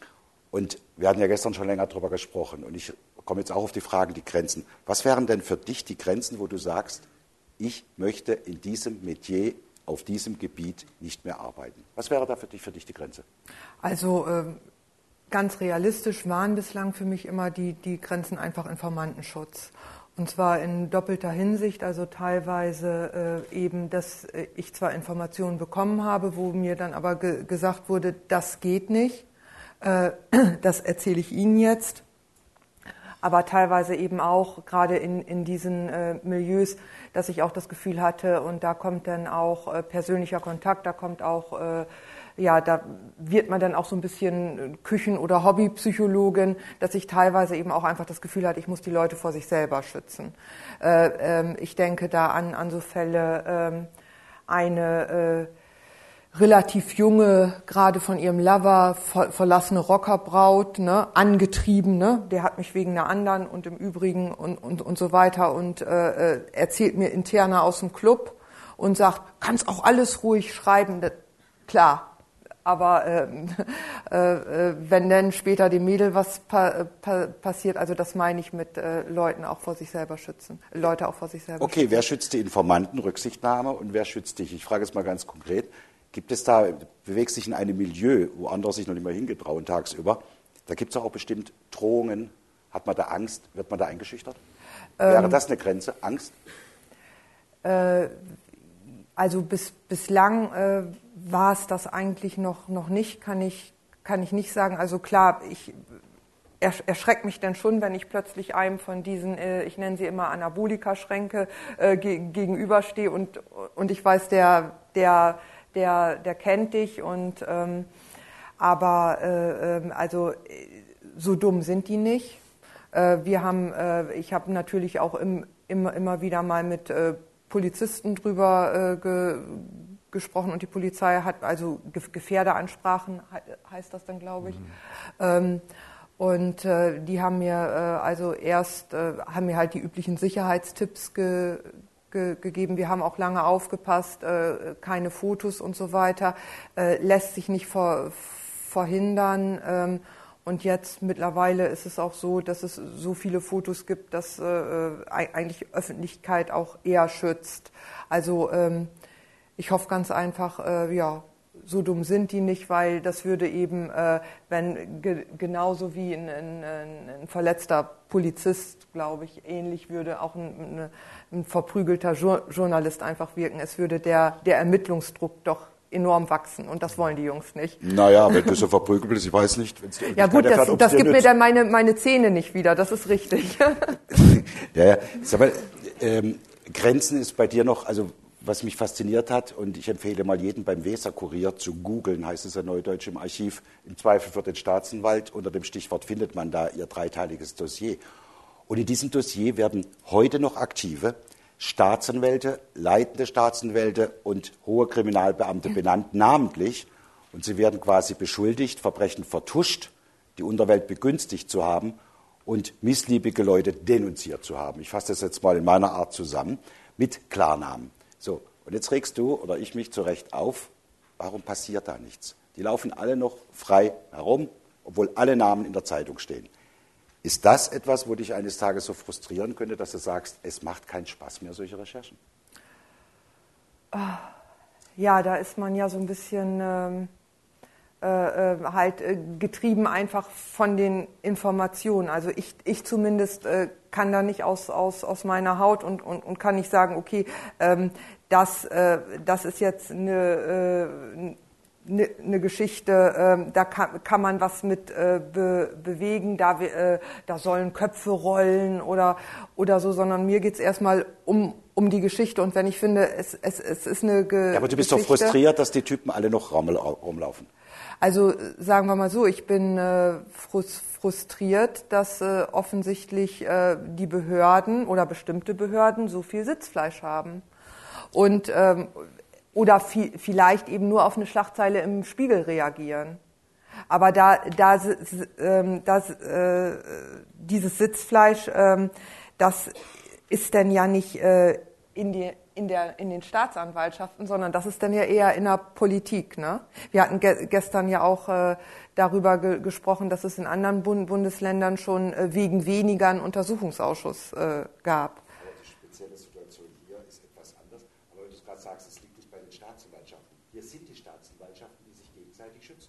Und wir hatten ja gestern schon länger darüber gesprochen und ich komme jetzt auch auf die Fragen, die Grenzen. Was wären denn für dich die Grenzen, wo du sagst, ich möchte in diesem Metier, auf diesem Gebiet nicht mehr arbeiten? Was wäre da für dich, für dich die Grenze? Also ähm, ganz realistisch waren bislang für mich immer die, die Grenzen einfach Informantenschutz. Und zwar in doppelter Hinsicht, also teilweise äh, eben, dass äh, ich zwar Informationen bekommen habe, wo mir dann aber ge- gesagt wurde, das geht nicht, äh, das erzähle ich Ihnen jetzt. Aber teilweise eben auch, gerade in, in diesen äh, Milieus, dass ich auch das Gefühl hatte, und da kommt dann auch äh, persönlicher Kontakt, da kommt auch, äh, ja, da wird man dann auch so ein bisschen Küchen- oder Hobbypsychologin, dass ich teilweise eben auch einfach das Gefühl hatte, ich muss die Leute vor sich selber schützen. Äh, ähm, ich denke da an, an so Fälle, ähm, eine äh, relativ junge, gerade von ihrem Lover ver- verlassene Rockerbraut, ne, angetrieben, ne, der hat mich wegen einer anderen und im Übrigen und, und, und so weiter und äh, erzählt mir interner aus dem Club und sagt, kannst auch alles ruhig schreiben, das, klar, aber äh, äh, wenn dann später dem Mädel was pa- pa- passiert, also das meine ich mit äh, Leuten auch vor sich selber schützen, Leute auch vor sich selber okay, schützen. Okay, wer schützt die Informanten, Rücksichtnahme und wer schützt dich? Ich frage es mal ganz konkret. Gibt es da, bewegst dich in einem Milieu, wo andere sich noch nicht mal hingetrauen tagsüber, da gibt es auch bestimmt Drohungen, hat man da Angst, wird man da eingeschüchtert? Ähm, Wäre das eine Grenze, Angst? Äh, also bis, bislang äh, war es das eigentlich noch, noch nicht, kann ich, kann ich nicht sagen. Also klar, ich erschreckt mich dann schon, wenn ich plötzlich einem von diesen, äh, ich nenne sie immer Anabolika-Schränke, äh, ge- gegenüberstehe und, und ich weiß, der, der Der, der kennt dich und ähm, aber äh, also so dumm sind die nicht. Äh, wir haben, äh, ich habe natürlich auch im, immer immer wieder mal mit äh, Polizisten drüber äh, ge, gesprochen und die Polizei hat also Ge- Gefährderansprachen he, heißt das dann, glaube ich. Mhm. Ähm, Und äh, die haben mir äh, also erst äh, haben mir halt die üblichen Sicherheitstipps ge, ge, gegeben. Wir haben auch lange aufgepasst, äh, keine Fotos und so weiter, äh, lässt sich nicht ver, verhindern. Ähm, und jetzt mittlerweile ist es auch so, dass es so viele Fotos gibt, dass äh, eigentlich Öffentlichkeit auch eher schützt. Also ähm, ich hoffe ganz einfach, äh, ja. So dumm sind die nicht, weil das würde eben, äh, wenn ge genauso wie ein, ein, ein verletzter Polizist, glaube ich, ähnlich würde auch ein, ein, ein verprügelter Jour Journalist einfach wirken. Es würde der, der Ermittlungsdruck doch enorm wachsen und das wollen die Jungs nicht. Naja, wenn du so verprügelt bist, ich weiß nicht. Wenn's die ja gut, das, erfährt, das gibt mir dann meine, meine Zähne nicht wieder, das ist richtig. ja, ja. Sag mal, ähm, Grenzen ist bei dir noch, also was mich fasziniert hat, und ich empfehle mal jedem beim Weser-Kurier zu googeln, heißt es ja neudeutsch im Archiv, im Zweifel für den Staatsanwalt, unter dem Stichwort findet man da ihr dreiteiliges Dossier. Und in diesem Dossier werden heute noch aktive Staatsanwälte, leitende Staatsanwälte und hohe Kriminalbeamte benannt, namentlich, und sie werden quasi beschuldigt, Verbrechen vertuscht, die Unterwelt begünstigt zu haben und missliebige Leute denunziert zu haben. Ich fasse das jetzt mal in meiner Art zusammen, mit Klarnamen. So, und jetzt regst du oder ich mich zu Recht auf, warum passiert da nichts? Die laufen alle noch frei herum, obwohl alle Namen in der Zeitung stehen. Ist das etwas, wo dich eines Tages so frustrieren könnte, dass du sagst, es macht keinen Spaß mehr, solche Recherchen? Ja, da ist man ja so ein bisschen ähm, äh, halt äh, getrieben einfach von den Informationen. Also ich, ich zumindest äh, kann da nicht aus, aus, aus meiner Haut und, und, und kann nicht sagen, okay, ähm, das, äh, das ist jetzt eine, äh, eine, eine Geschichte, äh, da kann, kann man was mit äh, be, bewegen, da, äh, da sollen Köpfe rollen oder, oder so, sondern mir geht's erstmal um, um die Geschichte. Und wenn ich finde, es, es, es ist eine Ge ja, aber du bist Geschichte, doch frustriert, dass die Typen alle noch rumlaufen. Also sagen wir mal so, ich bin äh, frustriert, dass äh, offensichtlich äh, die Behörden oder bestimmte Behörden so viel Sitzfleisch haben. Und, ähm, oder viel, vielleicht eben nur auf eine Schlagzeile im Spiegel reagieren. Aber da, da, ähm, das, äh, dieses Sitzfleisch, ähm, das ist dann ja nicht äh, in, die, in, der, in den Staatsanwaltschaften, sondern das ist dann ja eher in der Politik. Ne? Wir hatten ge gestern ja auch äh, darüber ge gesprochen, dass es in anderen Bund Bundesländern schon äh, wegen weniger einen Untersuchungsausschuss äh, gab. Aber die spezielle Situation hier ist etwas anders. Aber wenn du gerade sagst, es liegt nicht bei den Staatsanwaltschaften. Hier sind die Staatsanwaltschaften, die sich gegenseitig schützen.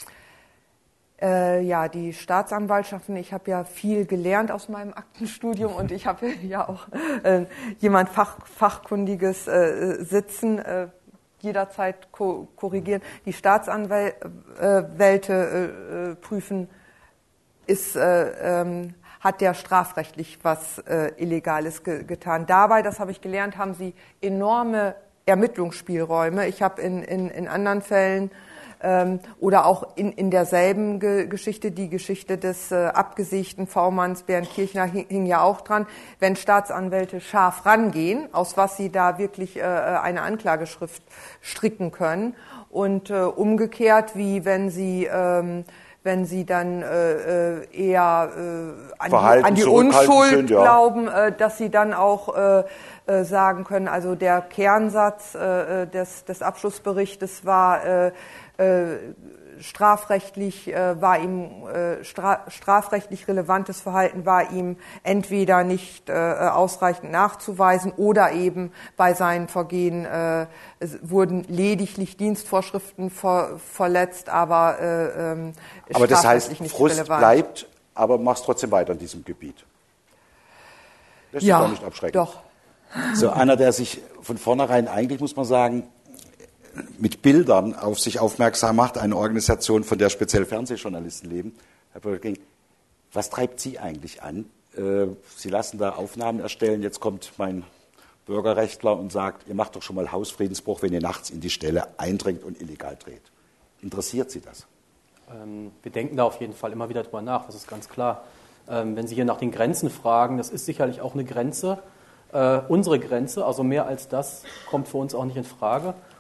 Äh, ja, die Staatsanwaltschaften, ich habe ja viel gelernt aus meinem Aktenstudium und ich habe ja auch äh, jemand Fach, Fachkundiges äh, sitzen, äh, jederzeit ko korrigieren. Die Staatsanwälte äh, äh, prüfen, ist, äh, ähm, hat der strafrechtlich was äh, Illegales ge getan. Dabei, das habe ich gelernt, haben sie enorme Ermittlungsspielräume. Ich habe in, in, in anderen Fällen Ähm, oder auch in, in derselben Ge Geschichte, die Geschichte des äh, abgesägten V-Manns Bernd Kirchner hing, hing ja auch dran, wenn Staatsanwälte scharf rangehen, aus was sie da wirklich äh, eine Anklageschrift stricken können und äh, umgekehrt, wie wenn sie ähm, wenn sie dann äh, eher äh, an, die, an die Unschuld sind, ja. glauben, äh, dass sie dann auch äh, äh, sagen können, also der Kernsatz äh, des, des Abschlussberichtes war äh, äh, strafrechtlich äh, war ihm äh, stra strafrechtlich relevantes Verhalten war ihm entweder nicht äh, ausreichend nachzuweisen oder eben bei seinen Vergehen äh, es wurden lediglich Dienstvorschriften ver verletzt, aber äh, ähm, aber das heißt, nicht Frust relevant. bleibt, aber machst trotzdem weiter in diesem Gebiet. Das ist ja, gar nicht abschreckend. Doch. So einer, der sich von vornherein eigentlich, muss man sagen, mit Bildern auf sich aufmerksam macht, eine Organisation, von der speziell Fernsehjournalisten leben. Herr Böttking, was treibt Sie eigentlich an? Sie lassen da Aufnahmen erstellen, jetzt kommt mein Bürgerrechtler und sagt, ihr macht doch schon mal Hausfriedensbruch, wenn ihr nachts in die Stelle eindringt und illegal dreht. Interessiert Sie das? Ähm, wir denken da auf jeden Fall immer wieder drüber nach, das ist ganz klar. Ähm, wenn Sie hier nach den Grenzen fragen, das ist sicherlich auch eine Grenze. Äh, unsere Grenze, also mehr als das, kommt für uns auch nicht in Frage.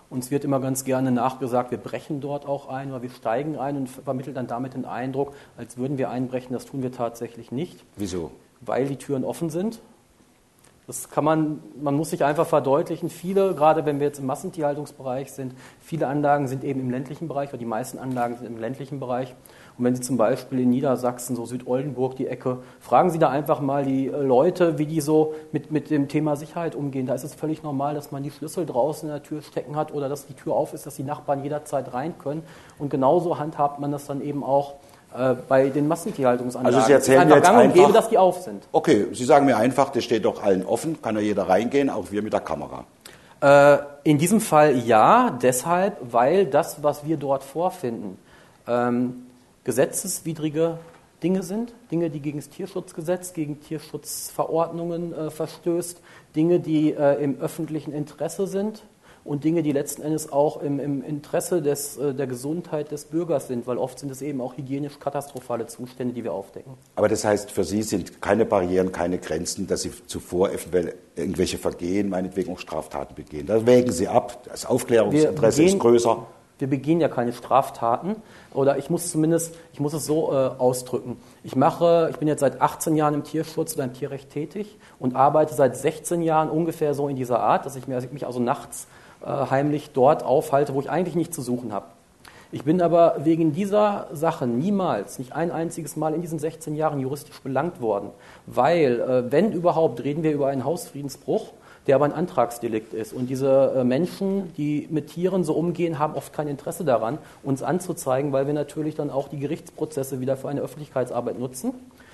Uns wird immer ganz gerne nachgesagt, wir brechen dort auch ein oder wir steigen ein und vermitteln dann damit den Eindruck, als würden wir einbrechen. Das tun wir tatsächlich nicht. Wieso? Weil die Türen offen sind. Das kann man, man muss sich einfach verdeutlichen. Viele, gerade wenn wir jetzt im Massentierhaltungsbereich sind, viele Anlagen sind eben im ländlichen Bereich, oder die meisten Anlagen sind im ländlichen Bereich. Und wenn Sie zum Beispiel in Niedersachsen, so Südoldenburg, die Ecke, fragen Sie da einfach mal die Leute, wie die so mit, mit dem Thema Sicherheit umgehen. Da ist es völlig normal, dass man die Schlüssel draußen in der Tür stecken hat oder dass die Tür auf ist, dass die Nachbarn jederzeit rein können. Und genauso handhabt man das dann eben auch äh, bei den Massentierhaltungsanlagen. Also Sie erzählen es ist einfach jetzt gang und einfach, gäbe, dass die auf sind. Okay, Sie sagen mir einfach, das steht doch allen offen, kann ja jeder reingehen, auch wir mit der Kamera. Äh, in diesem Fall ja, deshalb, weil das, was wir dort vorfinden, ähm, gesetzeswidrige Dinge sind, Dinge, die gegen das Tierschutzgesetz, gegen Tierschutzverordnungen äh, verstößt, Dinge, die äh, im öffentlichen Interesse sind und Dinge, die letzten Endes auch im, im Interesse des, äh, der Gesundheit des Bürgers sind, weil oft sind es eben auch hygienisch katastrophale Zustände, die wir aufdecken. Aber das heißt, für Sie sind keine Barrieren, keine Grenzen, dass Sie zuvor eventuell irgendwelche Vergehen, meinetwegen auch Straftaten begehen. Da wägen Sie ab, das Aufklärungsinteresse ist größer. Wir begehen ja keine Straftaten, oder ich muss zumindest, ich muss es so äh, ausdrücken. Ich mache, ich bin jetzt seit achtzehn Jahren im Tierschutz oder im Tierrecht tätig und arbeite seit sechzehn Jahren ungefähr so in dieser Art, dass ich mich also nachts äh, heimlich dort aufhalte, wo ich eigentlich nichts zu suchen habe. Ich bin aber wegen dieser Sache niemals, nicht ein einziges Mal in diesen sechzehn Jahren juristisch belangt worden, weil, äh, wenn überhaupt, reden wir über einen Hausfriedensbruch, der aber ein Antragsdelikt ist. Und diese äh, Menschen, die mit Tieren so umgehen, haben oft kein Interesse daran, uns anzuzeigen, weil wir natürlich dann auch die Gerichtsprozesse wieder für eine Öffentlichkeitsarbeit nutzen.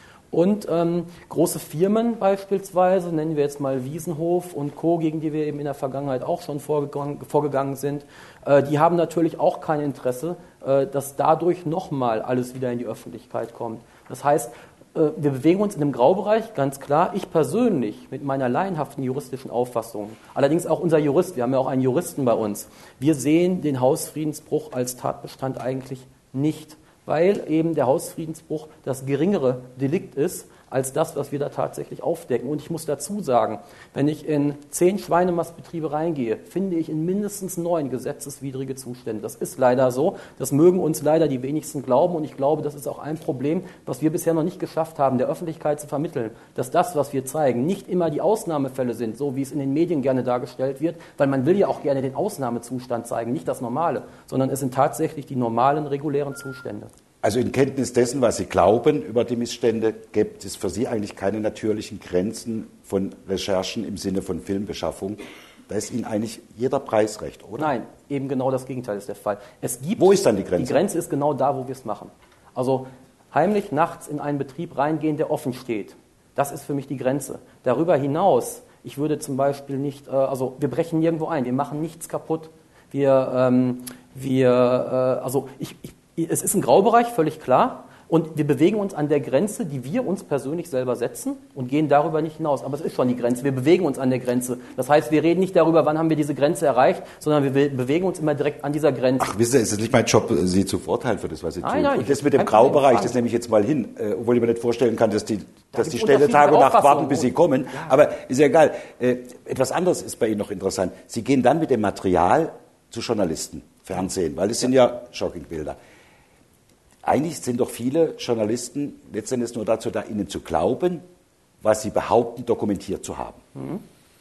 Und ähm, große Firmen beispielsweise, nennen wir jetzt mal Wiesenhof und Co., gegen die wir eben in der Vergangenheit auch schon vorgegangen, vorgegangen sind, äh, die haben natürlich auch kein Interesse, äh, dass dadurch nochmal alles wieder in die Öffentlichkeit kommt. Das heißt, wir bewegen uns in einem Graubereich, ganz klar. Ich persönlich mit meiner laienhaften juristischen Auffassung, allerdings auch unser Jurist, wir haben ja auch einen Juristen bei uns, wir sehen den Hausfriedensbruch als Tatbestand eigentlich nicht, weil eben der Hausfriedensbruch das geringere Delikt ist als das, was wir da tatsächlich aufdecken. Und ich muss dazu sagen, wenn ich in zehn Schweinemastbetriebe reingehe, finde ich in mindestens neun gesetzeswidrige Zustände. Das ist leider so. Das mögen uns leider die wenigsten glauben. Und ich glaube, das ist auch ein Problem, was wir bisher noch nicht geschafft haben, der Öffentlichkeit zu vermitteln, dass das, was wir zeigen, nicht immer die Ausnahmefälle sind, so wie es in den Medien gerne dargestellt wird, weil man will ja auch gerne den Ausnahmezustand zeigen, nicht das Normale, sondern es sind tatsächlich die normalen, regulären Zustände. Also in Kenntnis dessen, was Sie glauben über die Missstände, gibt es für Sie eigentlich keine natürlichen Grenzen von Recherchen im Sinne von Filmbeschaffung. Da ist Ihnen eigentlich jeder Preis recht, oder? Nein, eben genau das Gegenteil ist der Fall. Es gibt, wo ist dann die Grenze? Die Grenze ist genau da, wo wir es machen. Also heimlich nachts in einen Betrieb reingehen, der offen steht. Das ist für mich die Grenze. Darüber hinaus, ich würde zum Beispiel nicht, also wir brechen nirgendwo ein, wir machen nichts kaputt. Wir, ähm, wir also ich, ich Es ist ein Graubereich, völlig klar. Und wir bewegen uns an der Grenze, die wir uns persönlich selber setzen und gehen darüber nicht hinaus. Aber es ist schon die Grenze. Wir bewegen uns an der Grenze. Das heißt, wir reden nicht darüber, wann haben wir diese Grenze erreicht, sondern wir bewegen uns immer direkt an dieser Grenze. Ach, wissen Sie, es ist nicht mein Job, Sie zu verurteilen für das, was Sie tun. Nein, nein, und das mit dem Graubereich, das nehme ich jetzt mal hin, äh, obwohl ich mir nicht vorstellen kann, dass die, dass die Ställe Tag und Nacht warten, bis sie kommen. Ja. Aber ist ja egal. Äh, etwas anderes ist bei Ihnen noch interessant. Sie gehen dann mit dem Material zu Journalisten, Fernsehen, weil es sind ja Shockingbilder. Eigentlich sind doch viele Journalisten letztendlich nur dazu da, ihnen zu glauben, was sie behaupten, dokumentiert zu haben. Mhm.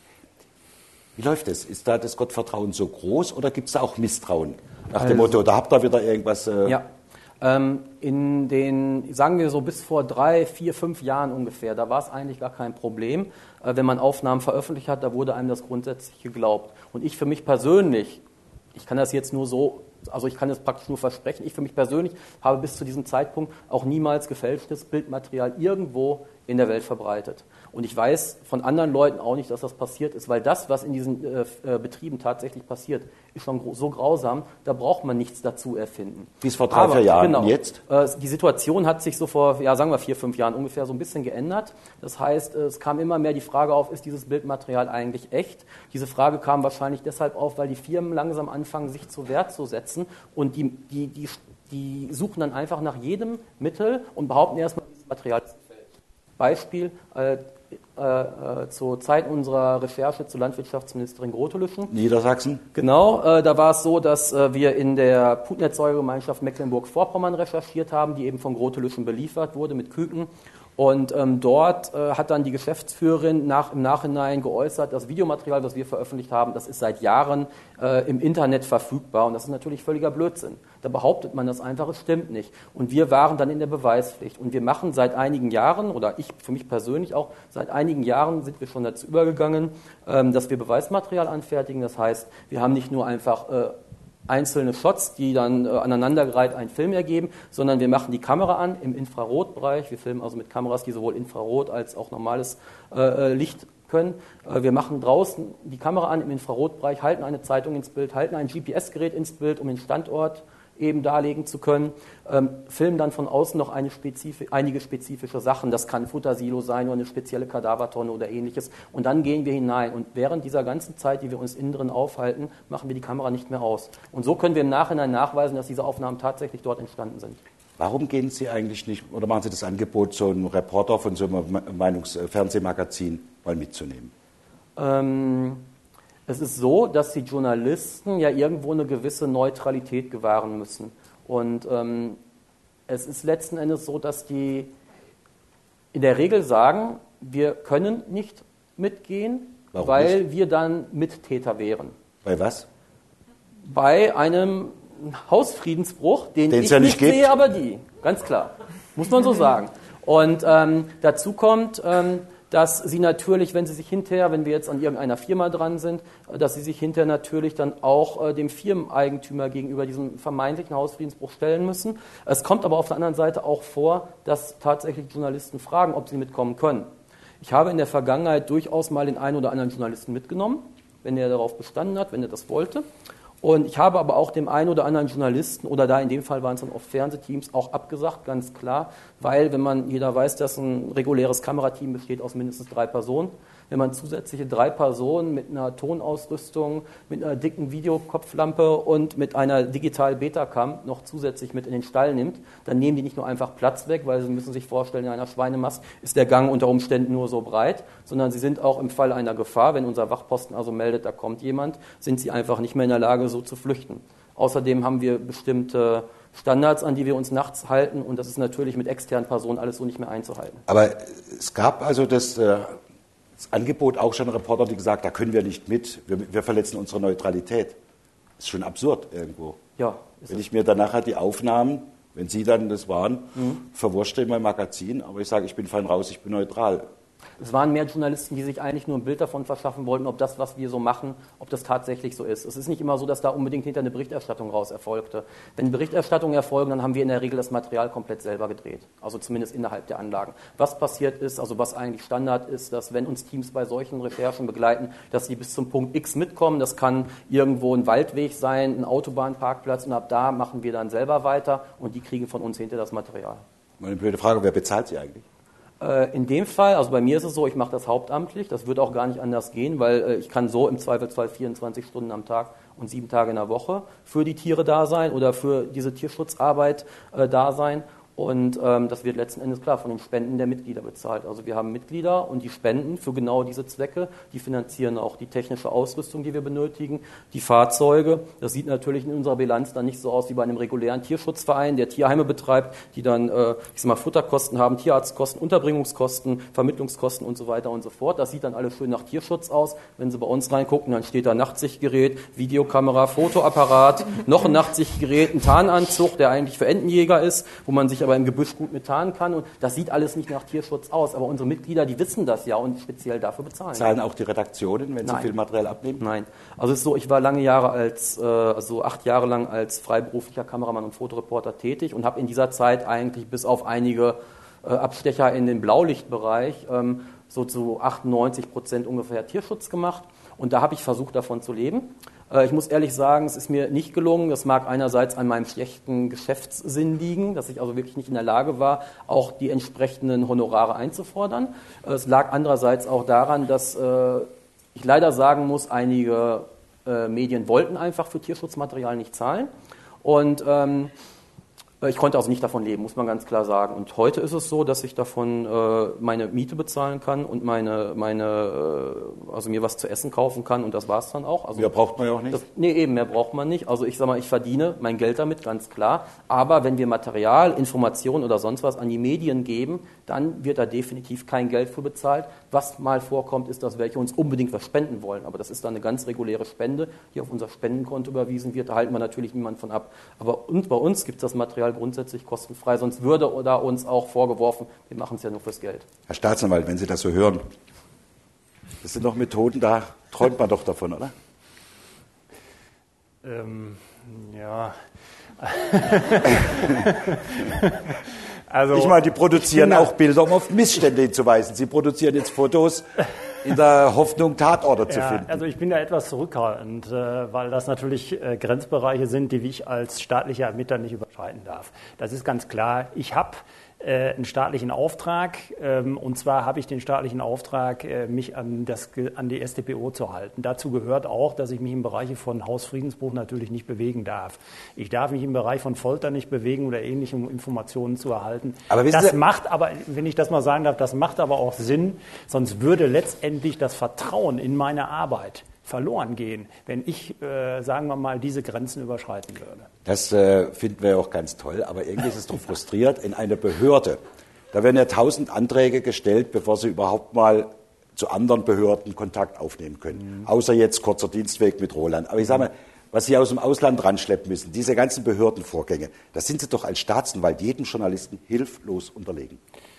Wie läuft das? Ist da das Gottvertrauen so groß oder gibt es da auch Misstrauen? Nach also, dem Motto, da habt ihr wieder irgendwas... Äh ja, ähm, in den, sagen wir so bis vor drei, vier, fünf Jahren ungefähr, da war es eigentlich gar kein Problem. Äh, wenn man Aufnahmen veröffentlicht hat, da wurde einem das grundsätzlich geglaubt. Und ich für mich persönlich, ich kann das jetzt nur so... Also ich kann es praktisch nur versprechen. Ich für mich persönlich habe bis zu diesem Zeitpunkt auch niemals gefälschtes Bildmaterial irgendwo in der Welt verbreitet. Und ich weiß von anderen Leuten auch nicht, dass das passiert ist, weil das, was in diesen äh, Betrieben tatsächlich passiert, ist schon so grausam, da braucht man nichts dazu erfinden. Wie es vor drei, vier Jahren genau, und jetzt? Äh, die Situation hat sich so vor, ja, sagen wir vier, fünf Jahren ungefähr so ein bisschen geändert. Das heißt, es kam immer mehr die Frage auf, ist dieses Bildmaterial eigentlich echt? Diese Frage kam wahrscheinlich deshalb auf, weil die Firmen langsam anfangen, sich zur Wehr zu setzen und die, die, die, die suchen dann einfach nach jedem Mittel und behaupten erstmal, dieses Material ist gefälscht. Beispiel, äh, äh, zur Zeit unserer Recherche zur Landwirtschaftsministerin Grotelüschen. Niedersachsen? Genau, äh, da war es so, dass äh, wir in der Putenerzeugergemeinschaft Mecklenburg-Vorpommern recherchiert haben, die eben von Grotelüschen beliefert wurde mit Küken. Und ähm, dort äh, hat dann die Geschäftsführerin nach, im Nachhinein geäußert, das Videomaterial, das wir veröffentlicht haben, das ist seit Jahren äh, im Internet verfügbar. Und das ist natürlich völliger Blödsinn. Da behauptet man das einfach, es stimmt nicht. Und wir waren dann in der Beweispflicht. Und wir machen seit einigen Jahren, oder ich für mich persönlich auch, seit einigen Jahren sind wir schon dazu übergegangen, ähm, dass wir Beweismaterial anfertigen. Das heißt, wir haben nicht nur einfach äh, einzelne Shots, die dann äh, aneinandergereiht einen Film ergeben, sondern wir machen die Kamera an im Infrarotbereich. Wir filmen also mit Kameras, die sowohl Infrarot als auch normales äh, Licht können. Äh, wir machen draußen die Kamera an im Infrarotbereich, halten eine Zeitung ins Bild, halten ein G P S-Gerät ins Bild, um den Standort eben darlegen zu können, ähm, filmen dann von außen noch eine spezifi- einige spezifische Sachen. Das kann ein Futtersilo sein oder eine spezielle Kadavertonne oder ähnliches. Und dann gehen wir hinein. Und während dieser ganzen Zeit, die wir uns innen drin aufhalten, machen wir die Kamera nicht mehr aus. Und so können wir im Nachhinein nachweisen, dass diese Aufnahmen tatsächlich dort entstanden sind. Warum gehen Sie eigentlich nicht, oder machen Sie das Angebot, so einen Reporter von so einem Meinungs-Fernsehmagazin mal mitzunehmen? Ähm... Es ist so, dass die Journalisten ja irgendwo eine gewisse Neutralität gewahren müssen. Und ähm, es ist letzten Endes so, dass die in der Regel sagen, wir können nicht mitgehen, Warum weil nicht? wir dann Mittäter wären. Bei was? Bei einem Hausfriedensbruch, den Den's ich ja nicht nicht sehe, aber die. Ganz klar. Muss man so sagen. Und ähm, dazu kommt... Ähm, dass sie natürlich, wenn sie sich hinterher, wenn wir jetzt an irgendeiner Firma dran sind, dass sie sich hinterher natürlich dann auch äh, dem Firmeneigentümer gegenüber diesem vermeintlichen Hausfriedensbruch stellen müssen. Es kommt aber auf der anderen Seite auch vor, dass tatsächlich Journalisten fragen, ob sie mitkommen können. Ich habe in der Vergangenheit durchaus mal den einen oder anderen Journalisten mitgenommen, wenn er darauf bestanden hat, wenn er das wollte. Und ich habe aber auch dem einen oder anderen Journalisten, oder da in dem Fall waren es dann oft Fernsehteams, auch abgesagt, ganz klar, weil, wenn man, jeder weiß, dass ein reguläres Kamerateam besteht aus mindestens drei Personen, wenn man zusätzliche drei Personen mit einer Tonausrüstung, mit einer dicken Videokopflampe und mit einer Digital-Betacam noch zusätzlich mit in den Stall nimmt, dann nehmen die nicht nur einfach Platz weg, weil sie müssen sich vorstellen, in einer Schweinemast ist der Gang unter Umständen nur so breit, sondern sie sind auch im Fall einer Gefahr, wenn unser Wachposten also meldet, da kommt jemand, sind sie einfach nicht mehr in der Lage, so zu flüchten. Außerdem haben wir bestimmte Standards, an die wir uns nachts halten, und das ist natürlich mit externen Personen alles so nicht mehr einzuhalten. Aber es gab also das... Äh Das Angebot auch schon Reporter, die gesagt, da können wir nicht mit, wir, wir verletzen unsere Neutralität. Das ist schon absurd irgendwo. Ja, wenn ich mir dann nachher die Aufnahmen, wenn Sie dann das waren, mhm. verwurschte in meinem Magazin, aber ich sage, ich bin fein raus, ich bin neutral. Es waren mehr Journalisten, die sich eigentlich nur ein Bild davon verschaffen wollten, ob das, was wir so machen, ob das tatsächlich so ist. Es ist nicht immer so, dass da unbedingt hinter eine Berichterstattung raus erfolgte. Wenn Berichterstattungen erfolgen, dann haben wir in der Regel das Material komplett selber gedreht. Also zumindest innerhalb der Anlagen. Was passiert ist, also was eigentlich Standard ist, dass wenn uns Teams bei solchen Recherchen begleiten, dass sie bis zum Punkt X mitkommen. Das kann irgendwo ein Waldweg sein, ein Autobahnparkplatz, und ab da machen wir dann selber weiter und die kriegen von uns hinter das Material. Meine blöde Frage, wer bezahlt Sie eigentlich? In dem Fall, also bei mir ist es so, ich mache das hauptamtlich, das wird auch gar nicht anders gehen, weil ich kann so im Zweifelsfall vierundzwanzig Stunden am Tag und sieben Tage in der Woche für die Tiere da sein oder für diese Tierschutzarbeit äh, da sein. Und ähm, das wird letzten Endes klar von den Spenden der Mitglieder bezahlt. Also wir haben Mitglieder und die spenden für genau diese Zwecke. Die finanzieren auch die technische Ausrüstung, die wir benötigen, die Fahrzeuge. Das sieht natürlich in unserer Bilanz dann nicht so aus wie bei einem regulären Tierschutzverein, der Tierheime betreibt, die dann äh, ich sag mal, Futterkosten haben, Tierarztkosten, Unterbringungskosten, Vermittlungskosten und so weiter und so fort. Das sieht dann alles schön nach Tierschutz aus. Wenn Sie bei uns reingucken, dann steht da Nachtsichtgerät, Videokamera, Fotoapparat, noch ein Nachtsichtgerät, ein Tarnanzug, der eigentlich für Entenjäger ist, wo man sich aber im Gebüsch gut mit tarnen kann, und das sieht alles nicht nach Tierschutz aus, aber unsere Mitglieder, die wissen das ja und speziell dafür bezahlen. Zahlen auch die Redaktionen, wenn Nein. sie Filmmaterial abnehmen? Nein. Also es ist so, ich war lange Jahre als, äh, also acht Jahre lang als freiberuflicher Kameramann und Fotoreporter tätig und habe in dieser Zeit eigentlich bis auf einige äh, Abstecher in den Blaulichtbereich ähm, so zu achtundneunzig Prozent ungefähr Tierschutz gemacht, und da habe ich versucht, davon zu leben. Ich muss ehrlich sagen, es ist mir nicht gelungen. Das mag einerseits an meinem schlechten Geschäftssinn liegen, dass ich also wirklich nicht in der Lage war, auch die entsprechenden Honorare einzufordern. Es lag andererseits auch daran, dass äh, ich leider sagen muss, einige äh, Medien wollten einfach für Tierschutzmaterial nicht zahlen. Und ähm, Ich konnte also nicht davon leben, muss man ganz klar sagen. Und heute ist es so, dass ich davon äh, meine Miete bezahlen kann und meine, meine, äh, also mir was zu essen kaufen kann und das war's dann auch. Also mehr braucht man ja auch nicht. Das, nee, eben, mehr braucht man nicht. Also ich sag mal, ich verdiene mein Geld damit, ganz klar. Aber wenn wir Material, Informationen oder sonst was an die Medien geben, dann wird da definitiv kein Geld für bezahlt. Was mal vorkommt, ist, dass welche uns unbedingt was spenden wollen. Aber das ist dann eine ganz reguläre Spende, die auf unser Spendenkonto überwiesen wird. Da halten wir natürlich niemand von ab. Aber und bei uns gibt es das Material grundsätzlich kostenfrei, sonst würde da uns auch vorgeworfen, wir machen es ja nur fürs Geld. Herr Staatsanwalt, wenn Sie das so hören, das sind doch Methoden, da träumt man doch davon, oder? Ähm, ja. Also, ich meine, die produzieren bin, auch Bilder, um auf Missstände hinzuweisen. Sie produzieren jetzt Fotos in der Hoffnung, Tatorte zu ja, finden. Also ich bin da etwas zurückhaltend, äh, weil das natürlich äh, Grenzbereiche sind, die ich als staatlicher Ermittler nicht überschreiten darf. Das ist ganz klar. Ich habe äh, einen staatlichen Auftrag, ähm, und zwar habe ich den staatlichen Auftrag, äh, mich an, das, an die S t P O zu halten. Dazu gehört auch, dass ich mich im Bereich von Hausfriedensbruch natürlich nicht bewegen darf. Ich darf mich im Bereich von Folter nicht bewegen oder ähnliche, um Informationen zu erhalten. Aber das Sie, macht aber, wenn ich das mal sagen darf, das macht aber auch Sinn, sonst würde letztendlich das Vertrauen in meine Arbeit verloren gehen, wenn ich, äh, sagen wir mal, diese Grenzen überschreiten würde. Das äh, finden wir auch ganz toll, aber irgendwie ist es doch frustriert in einer Behörde. Da werden ja tausend Anträge gestellt, bevor sie überhaupt mal zu anderen Behörden Kontakt aufnehmen können. Mhm. Außer jetzt kurzer Dienstweg mit Roland. Aber ich sage mal, was Sie aus dem Ausland ranschleppen müssen, diese ganzen Behördenvorgänge, das sind Sie doch als Staatsanwalt jedem Journalisten hilflos unterlegen.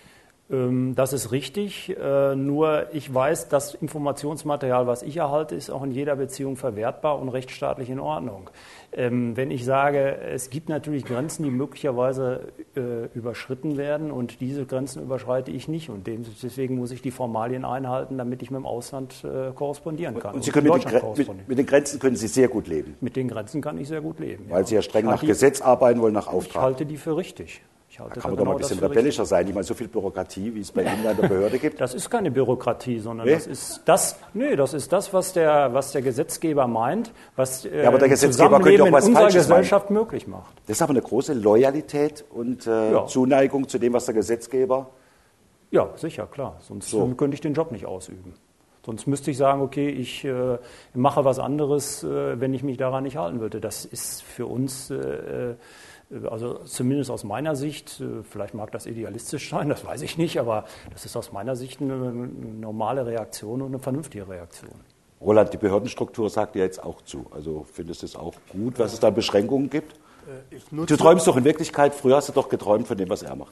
Das ist richtig, nur ich weiß, das Informationsmaterial, was ich erhalte, ist auch in jeder Beziehung verwertbar und rechtsstaatlich in Ordnung. Wenn ich sage, es gibt natürlich Grenzen, die möglicherweise überschritten werden und diese Grenzen überschreite ich nicht und deswegen muss ich die Formalien einhalten, damit ich mit dem Ausland korrespondieren kann. Und Sie können mit den, mit, mit den Grenzen können Sie sehr gut leben? Mit den Grenzen kann ich sehr gut leben. Weil ja. Sie ja streng nach Gesetz arbeiten wollen, nach Auftrag. Ich halte die für richtig. Da kann man doch mal ein bisschen rebellischer sein. Ich meine, so viel Bürokratie, wie es bei Ihnen in der Behörde gibt. Das ist keine Bürokratie, sondern nee? das ist das, nee, das ist das, was der, was der Gesetzgeber meint, was äh, ja, aber der Gesetzgeber könnte auch was in unserer Falsches Gesellschaft meinen. möglich macht. Das ist aber eine große Loyalität und äh, ja. Zuneigung zu dem, was der Gesetzgeber... Ja, sicher, klar. Sonst so. könnte ich den Job nicht ausüben. Sonst müsste ich sagen, okay, ich äh, mache was anderes, äh, wenn ich mich daran nicht halten würde. Das ist für uns... Äh, Also zumindest aus meiner Sicht, vielleicht mag das idealistisch sein, das weiß ich nicht, aber das ist aus meiner Sicht eine normale Reaktion und eine vernünftige Reaktion. Roland, die Behördenstruktur sagt dir jetzt auch zu. Also findest du es auch gut, was es da Beschränkungen gibt? Du träumst doch in Wirklichkeit, früher hast du doch geträumt von dem, was er macht.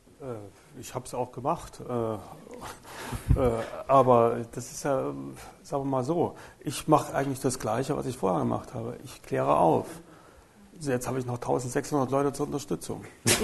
Ich habe es auch gemacht, aber das ist ja, sagen wir mal so, ich mache eigentlich das Gleiche, was ich vorher gemacht habe. Ich kläre auf. Jetzt habe ich noch eintausendsechshundert Leute zur Unterstützung.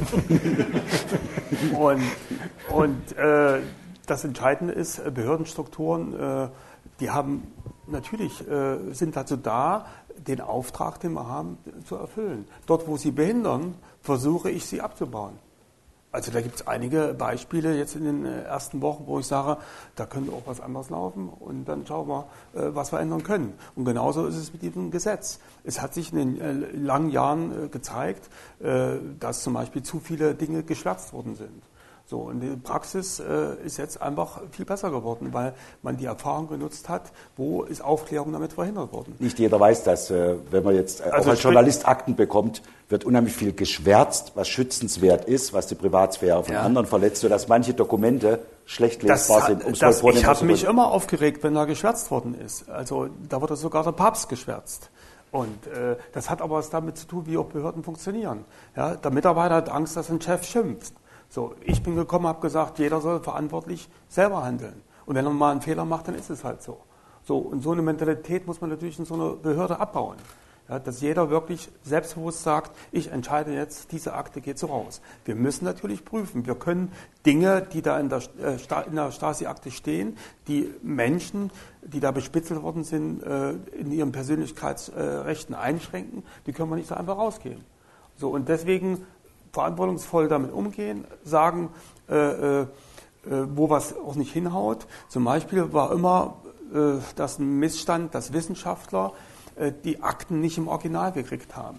und und äh, das Entscheidende ist, Behördenstrukturen, äh, die haben natürlich, äh, sind dazu da, den Auftrag, den wir haben, zu erfüllen. Dort, wo sie behindern, versuche ich, sie abzubauen. Also da gibt es einige Beispiele jetzt in den ersten Wochen, wo ich sage, da könnte auch was anderes laufen und dann schauen wir, was wir ändern können. Und genauso ist es mit diesem Gesetz. Es hat sich in den langen Jahren gezeigt, dass zum Beispiel zu viele Dinge geschwärzt worden sind. So, und die Praxis äh, ist jetzt einfach viel besser geworden, weil man die Erfahrung genutzt hat, wo ist Aufklärung damit verhindert worden. Nicht jeder weiß das. Äh, wenn man jetzt äh, also auch als Journalist Akten bekommt, wird unheimlich viel geschwärzt, was schützenswert ist, was die Privatsphäre von ja. anderen verletzt, sodass manche Dokumente schlecht lesbar das, sind. Um's das, ich habe mich immer aufgeregt, wenn da geschwärzt worden ist. Also da wurde sogar der Papst geschwärzt. Und äh, das hat aber was damit zu tun, wie auch Behörden funktionieren. Ja, der Mitarbeiter hat Angst, dass ein Chef schimpft. So, ich bin gekommen, habe gesagt, jeder soll verantwortlich selber handeln. Und wenn er mal einen Fehler macht, dann ist es halt so. So, und so eine Mentalität muss man natürlich in so einer Behörde abbauen. Ja, dass jeder wirklich selbstbewusst sagt, ich entscheide jetzt, diese Akte geht so raus. Wir müssen natürlich prüfen. Wir können Dinge, die da in der, äh, in der Stasi-Akte stehen, die Menschen, die da bespitzelt worden sind, äh, in ihren Persönlichkeitsrechten äh, einschränken, die können wir nicht so einfach rausgehen. So, und deswegen verantwortungsvoll damit umgehen, sagen, äh, äh, wo was auch nicht hinhaut. Zum Beispiel war immer äh, das ein Missstand, dass Wissenschaftler äh, die Akten nicht im Original gekriegt haben.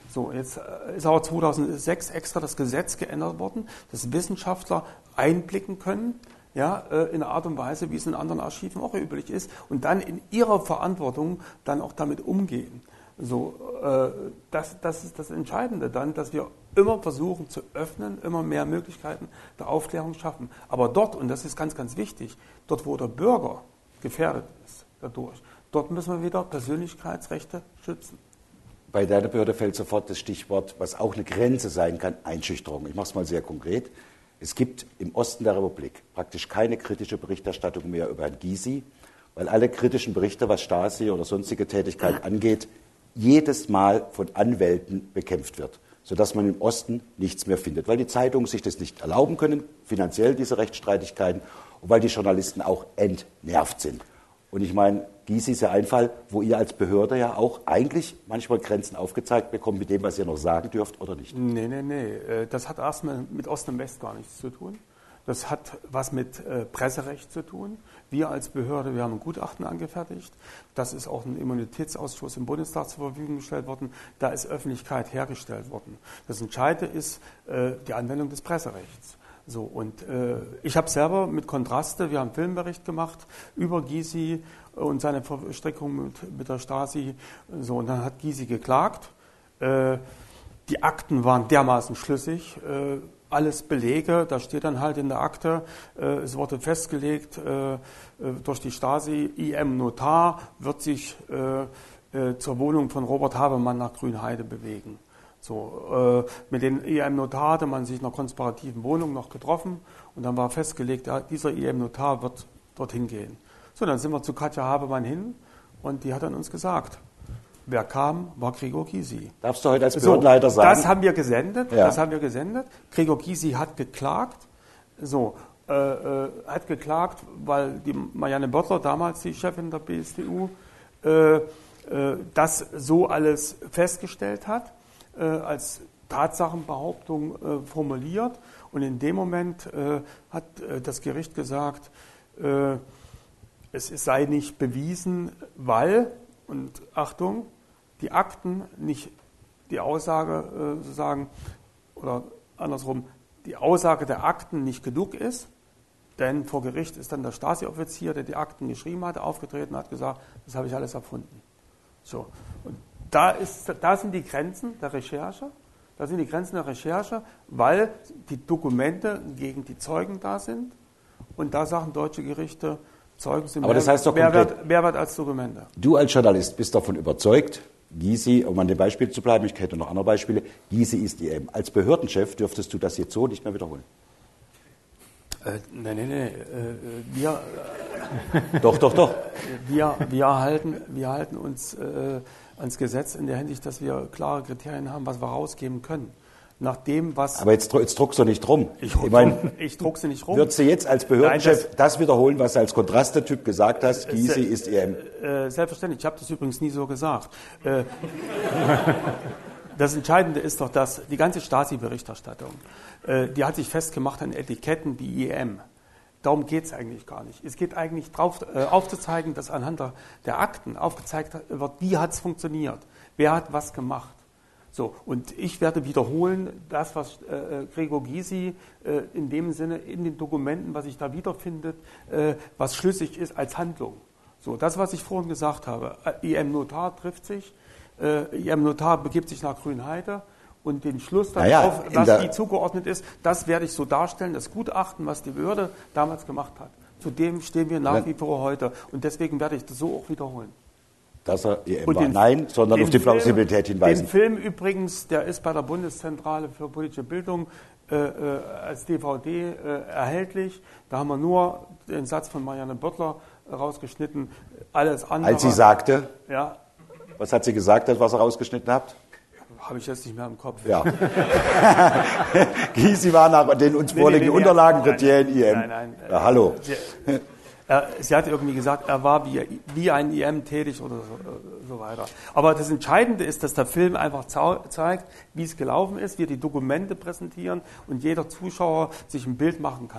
So, jetzt ist aber zweitausendsechs extra das Gesetz geändert worden, dass Wissenschaftler einblicken können, ja, in einer Art und Weise, wie es in anderen Archiven auch üblich ist, und dann in ihrer Verantwortung dann auch damit umgehen. So, äh, das, das ist das Entscheidende dann, dass wir immer versuchen zu öffnen, immer mehr Möglichkeiten der Aufklärung schaffen. Aber dort, und das ist ganz, ganz wichtig, dort, wo der Bürger gefährdet ist dadurch, dort müssen wir wieder Persönlichkeitsrechte schützen. Bei deiner Behörde fällt sofort das Stichwort, was auch eine Grenze sein kann, Einschüchterung. Ich mache es mal sehr konkret. Es gibt im Osten der Republik praktisch keine kritische Berichterstattung mehr über Herrn Gysi, weil alle kritischen Berichte, was Stasi oder sonstige Tätigkeit angeht, jedes Mal von Anwälten bekämpft wird, sodass man im Osten nichts mehr findet, weil die Zeitungen sich das nicht erlauben können, finanziell diese Rechtsstreitigkeiten, und weil die Journalisten auch entnervt sind. Und ich meine, Gysi ist ja ein Fall, wo ihr als Behörde ja auch eigentlich manchmal Grenzen aufgezeigt bekommt mit dem, was ihr noch sagen dürft oder nicht. Nee, nee, nee. Das hat erstmal mit Ost und West gar nichts zu tun. Das hat was mit äh, Presserecht zu tun. Wir als Behörde, wir haben ein Gutachten angefertigt. Das ist auch ein Immunitätsausschuss im Bundestag zur Verfügung gestellt worden. Da ist Öffentlichkeit hergestellt worden. Das Entscheidende ist äh, die Anwendung des Presserechts. So, und äh, ich habe selber mit Kontraste, wir haben einen Filmbericht gemacht über Gysi und seine Verstrickung mit, mit der Stasi. So, und dann hat Gysi geklagt. Äh, die Akten waren dermaßen schlüssig. Äh, Alles Belege, da steht dann halt in der Akte, äh, es wurde festgelegt äh, durch die Stasi, I M Notar wird sich äh, äh, zur Wohnung von Robert Habermann nach Grünheide bewegen. So, äh, mit dem I M Notar hatte man sich in einer konspirativen Wohnung noch getroffen und dann war festgelegt, ja, dieser I M Notar wird dorthin gehen. So, dann sind wir zu Katja Habermann hin und die hat dann uns gesagt, wer kam, war Gregor Gysi. Darfst du heute als Behördenleiter so, sagen? Das haben wir gesendet. Ja. Das haben wir gesendet. Gregor Gysi hat geklagt. So, äh, äh, hat geklagt, weil die Marianne Böttler, damals die Chefin der B S D U, äh, äh, das so alles festgestellt hat, äh, als Tatsachenbehauptung äh, formuliert. Und in dem Moment äh, hat äh, das Gericht gesagt, äh, es sei nicht bewiesen, weil, und Achtung, die Akten nicht die Aussage äh, sozusagen, oder andersrum, die Aussage der Akten nicht genug ist, denn vor Gericht ist dann der Stasi-Offizier, der die Akten geschrieben hat, aufgetreten und hat gesagt, das habe ich alles erfunden. So. Und da, ist, da sind die Grenzen der Recherche, da sind die Grenzen der Recherche, weil die Dokumente gegen die Zeugen da sind und da sagen deutsche Gerichte, Zeugen sind Aber das heißt doch mehr, konkret, wert, mehr wert als Dokumente. Du als Journalist bist davon überzeugt, Gysi, um an dem Beispiel zu bleiben, ich hätte noch andere Beispiele, Gysi ist I M. Als Behördenchef dürftest du das jetzt so nicht mehr wiederholen. Äh, nein, nein, nein. Äh, wir, äh, doch, doch, doch. Wir, wir, halten, wir halten uns äh, ans Gesetz in der Hinsicht, dass wir klare Kriterien haben, was wir rausgeben können. Nach dem, was Aber jetzt, jetzt druckst du nicht rum. Ich, ich, mein, ich druck sie nicht rum. Würdest du jetzt als Behördenchef Nein, das, das wiederholen, was du als Kontraste-Typ gesagt hast, Gysi äh, ist I M? Äh, selbstverständlich, ich habe das übrigens nie so gesagt. Äh, das Entscheidende ist doch, dass die ganze Stasi-Berichterstattung, äh, die hat sich festgemacht an Etiketten wie I M. Darum geht es eigentlich gar nicht. Es geht eigentlich darauf, äh, aufzuzeigen, dass anhand der, der Akten aufgezeigt wird, wie hat es funktioniert, wer hat was gemacht. So, und ich werde wiederholen, das, was äh, Gregor Gysi äh, in dem Sinne in den Dokumenten, was sich da wiederfindet, äh, was schlüssig ist als Handlung. So, das, was ich vorhin gesagt habe, I M Notar trifft sich, äh, I M Notar begibt sich nach Grünheide und den Schluss darauf, naja, was die zugeordnet ist, das werde ich so darstellen, das Gutachten, was die Behörde damals gemacht hat. Zu dem stehen wir nach wie vor heute und deswegen werde ich das so auch wiederholen. Dass er I M Und war. den, Nein, sondern auf die Plausibilität Film, hinweisen. Den Film übrigens, der ist bei der Bundeszentrale für politische Bildung äh, äh, als D V D äh, erhältlich. Da haben wir nur den Satz von Marianne Böttler rausgeschnitten. Alles andere. Als sie sagte, ja, was hat sie gesagt, was ihr rausgeschnitten habt? habe ich jetzt nicht mehr im Kopf. Ja. Gysi war nach den uns Nee, vorliegenden nee, nee, Unterlagen nein, Kriterien I M. Nein, nein. Ja, hallo. Sie, er, sie hat irgendwie gesagt, er war wie, wie ein I M tätig oder so, so weiter. Aber das Entscheidende ist, dass der Film einfach zeigt, wie es gelaufen ist, wir die Dokumente präsentieren und jeder Zuschauer sich ein Bild machen kann.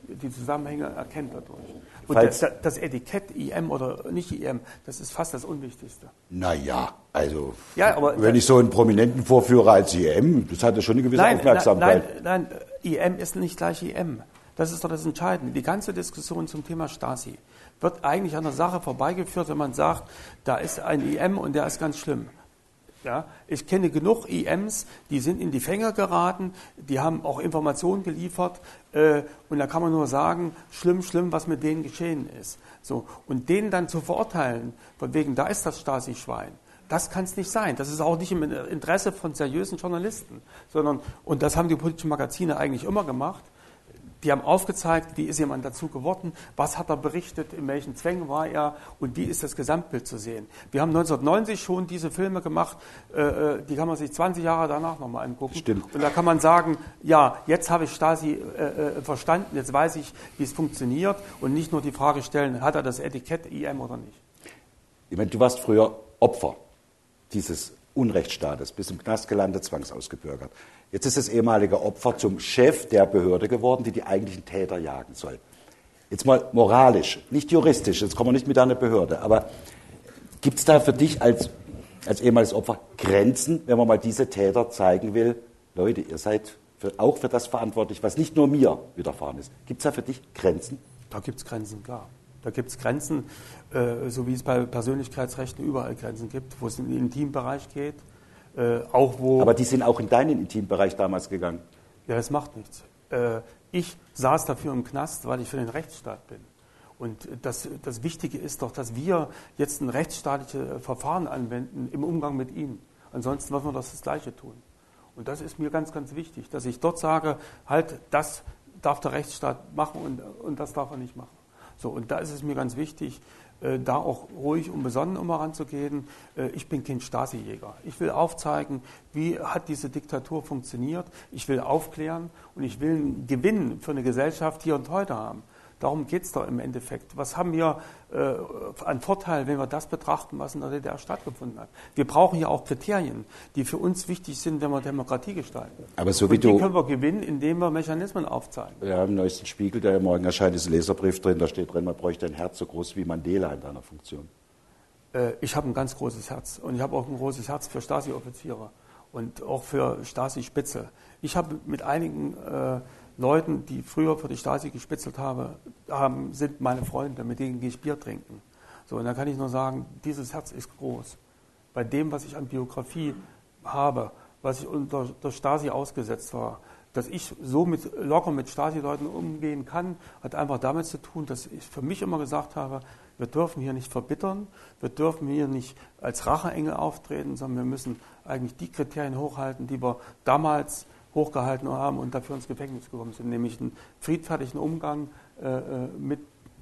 die Zusammenhänge erkennt dadurch. Und das, das Etikett I M oder nicht I M, das ist fast das Unwichtigste. Naja, also ja, aber wenn ich so einen Prominenten vorführe als I M, das hat ja schon eine gewisse nein, Aufmerksamkeit. Nein, nein, nein, I M ist nicht gleich I M. Das ist doch das Entscheidende. Die ganze Diskussion zum Thema Stasi wird eigentlich an der Sache vorbeigeführt, wenn man sagt, da ist ein I M und der ist ganz schlimm. Ja, ich kenne genug I Ms, die sind in die Fänge geraten, die haben auch Informationen geliefert äh, und da kann man nur sagen, schlimm, schlimm, was mit denen geschehen ist. So, und denen dann zu verurteilen, von wegen, da ist das Stasi-Schwein, das kann es nicht sein. Das ist auch nicht im Interesse von seriösen Journalisten, sondern, und das haben die politischen Magazine eigentlich immer gemacht, die haben aufgezeigt, wie ist jemand dazu geworden, was hat er berichtet, in welchen Zwängen war er und wie ist das Gesamtbild zu sehen. Wir haben neunzehnhundertneunzig schon diese Filme gemacht, äh, die kann man sich zwanzig Jahre danach nochmal angucken. Stimmt. Und da kann man sagen, ja, jetzt habe ich Stasi äh, verstanden, jetzt weiß ich, wie es funktioniert und nicht nur die Frage stellen, hat er das Etikett I M oder nicht. Ich meine, du warst früher Opfer dieses Unrechtsstaates, bis im Knast gelandet, zwangsausgebürgert. Jetzt ist das ehemalige Opfer zum Chef der Behörde geworden, die die eigentlichen Täter jagen soll. Jetzt mal moralisch, nicht juristisch, jetzt kommen wir nicht mit einer Behörde, aber gibt es da für dich als, als ehemaliges Opfer Grenzen, wenn man mal diese Täter zeigen will, Leute, ihr seid für, auch für das verantwortlich, was nicht nur mir widerfahren ist. Gibt es da für dich Grenzen? Da gibt es Grenzen, klar. Da gibt es Grenzen, äh, so wie es bei Persönlichkeitsrechten überall Grenzen gibt, wo es in den Intimbereich geht. Äh, auch wo Aber die sind auch in deinen Intimbereich damals gegangen. Ja, das macht nichts. Äh, ich saß dafür im Knast, weil ich für den Rechtsstaat bin. Und das, das Wichtige ist doch, dass wir jetzt ein rechtsstaatliches Verfahren anwenden im Umgang mit ihnen. Ansonsten würden wir das, das Gleiche tun. Und das ist mir ganz, ganz wichtig, dass ich dort sage, halt, das darf der Rechtsstaat machen und, und das darf er nicht machen. So, und da ist es mir ganz wichtig, äh, da auch ruhig und besonnen immer ranzugehen. Äh, ich bin kein Stasi-Jäger. Ich will aufzeigen, wie hat diese Diktatur funktioniert. Ich will aufklären und ich will einen Gewinn für eine Gesellschaft hier und heute haben. Darum geht es doch im Endeffekt. Was haben wir äh, an Vorteil, wenn wir das betrachten, was in der D D R stattgefunden hat? Wir brauchen ja auch Kriterien, die für uns wichtig sind, wenn wir Demokratie gestalten. Aber so wie und die du, können wir gewinnen, indem wir Mechanismen aufzeigen. Ja, im neuesten Spiegel, der morgen erscheint, ist ein Leserbrief drin, da steht drin, man bräuchte ein Herz so groß wie Mandela in deiner Funktion. Äh, ich habe ein ganz großes Herz und ich habe auch ein großes Herz für Stasi-Offiziere und auch für Stasi-Spitzel. Ich habe mit einigen äh, Leuten, die früher für die Stasi gespitzelt habe, haben, sind meine Freunde, mit denen gehe ich Bier trinken. So, und da kann ich nur sagen, dieses Herz ist groß. Bei dem, was ich an Biografie habe, was ich unter der Stasi ausgesetzt war, dass ich so mit, locker mit Stasi-Leuten umgehen kann, hat einfach damit zu tun, dass ich für mich immer gesagt habe, wir dürfen hier nicht verbittern, wir dürfen hier nicht als Racheengel auftreten, sondern wir müssen eigentlich die Kriterien hochhalten, die wir damals hochgehalten haben und dafür ins Gefängnis gekommen sind, nämlich einen friedfertigen Umgang äh, mit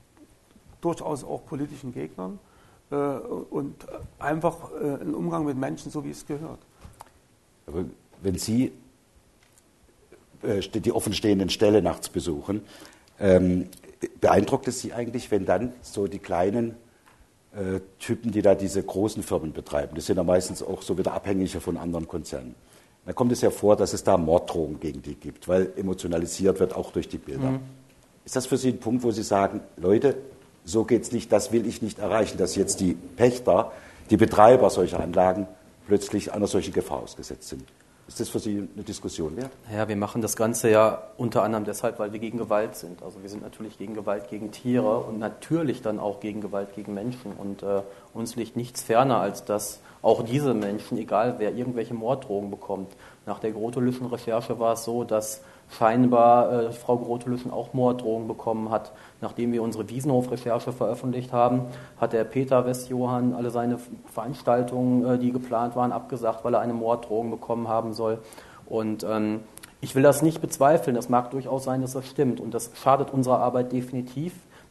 durchaus auch politischen Gegnern äh, und einfach äh, einen Umgang mit Menschen, so wie es gehört. Aber wenn Sie äh, die offenstehenden Ställe nachts besuchen, ähm, beeindruckt es Sie eigentlich, wenn dann so die kleinen äh, Typen, die da diese großen Firmen betreiben, die sind ja meistens auch so wieder abhängiger von anderen Konzernen, da kommt es ja vor, dass es da Morddrohungen gegen die gibt, weil emotionalisiert wird, auch durch die Bilder. Mhm. Ist das für Sie ein Punkt, wo Sie sagen, Leute, so geht es nicht, das will ich nicht erreichen, dass jetzt die Pächter, die Betreiber solcher Anlagen plötzlich einer solchen Gefahr ausgesetzt sind? Ist das für Sie eine Diskussion wert? Ja, wir machen das Ganze ja unter anderem deshalb, weil wir gegen Gewalt sind. Also wir sind natürlich gegen Gewalt gegen Tiere und natürlich dann auch gegen Gewalt gegen Menschen. Und äh, uns liegt nichts ferner, als dass auch diese Menschen, egal wer, irgendwelche Morddrohungen bekommt. Nach der Grotelüschen Recherche war es so, dass scheinbar äh, Frau Grotelüschen auch Morddrohungen bekommen hat. Nachdem wir unsere Wiesenhof-Recherche veröffentlicht haben, hat der Peter Westjohann alle seine Veranstaltungen, äh, die geplant waren, abgesagt, weil er eine Morddrohung bekommen haben soll. Und ähm, ich will das nicht bezweifeln. Es mag durchaus sein, dass das stimmt. Und das schadet unserer Arbeit definitiv.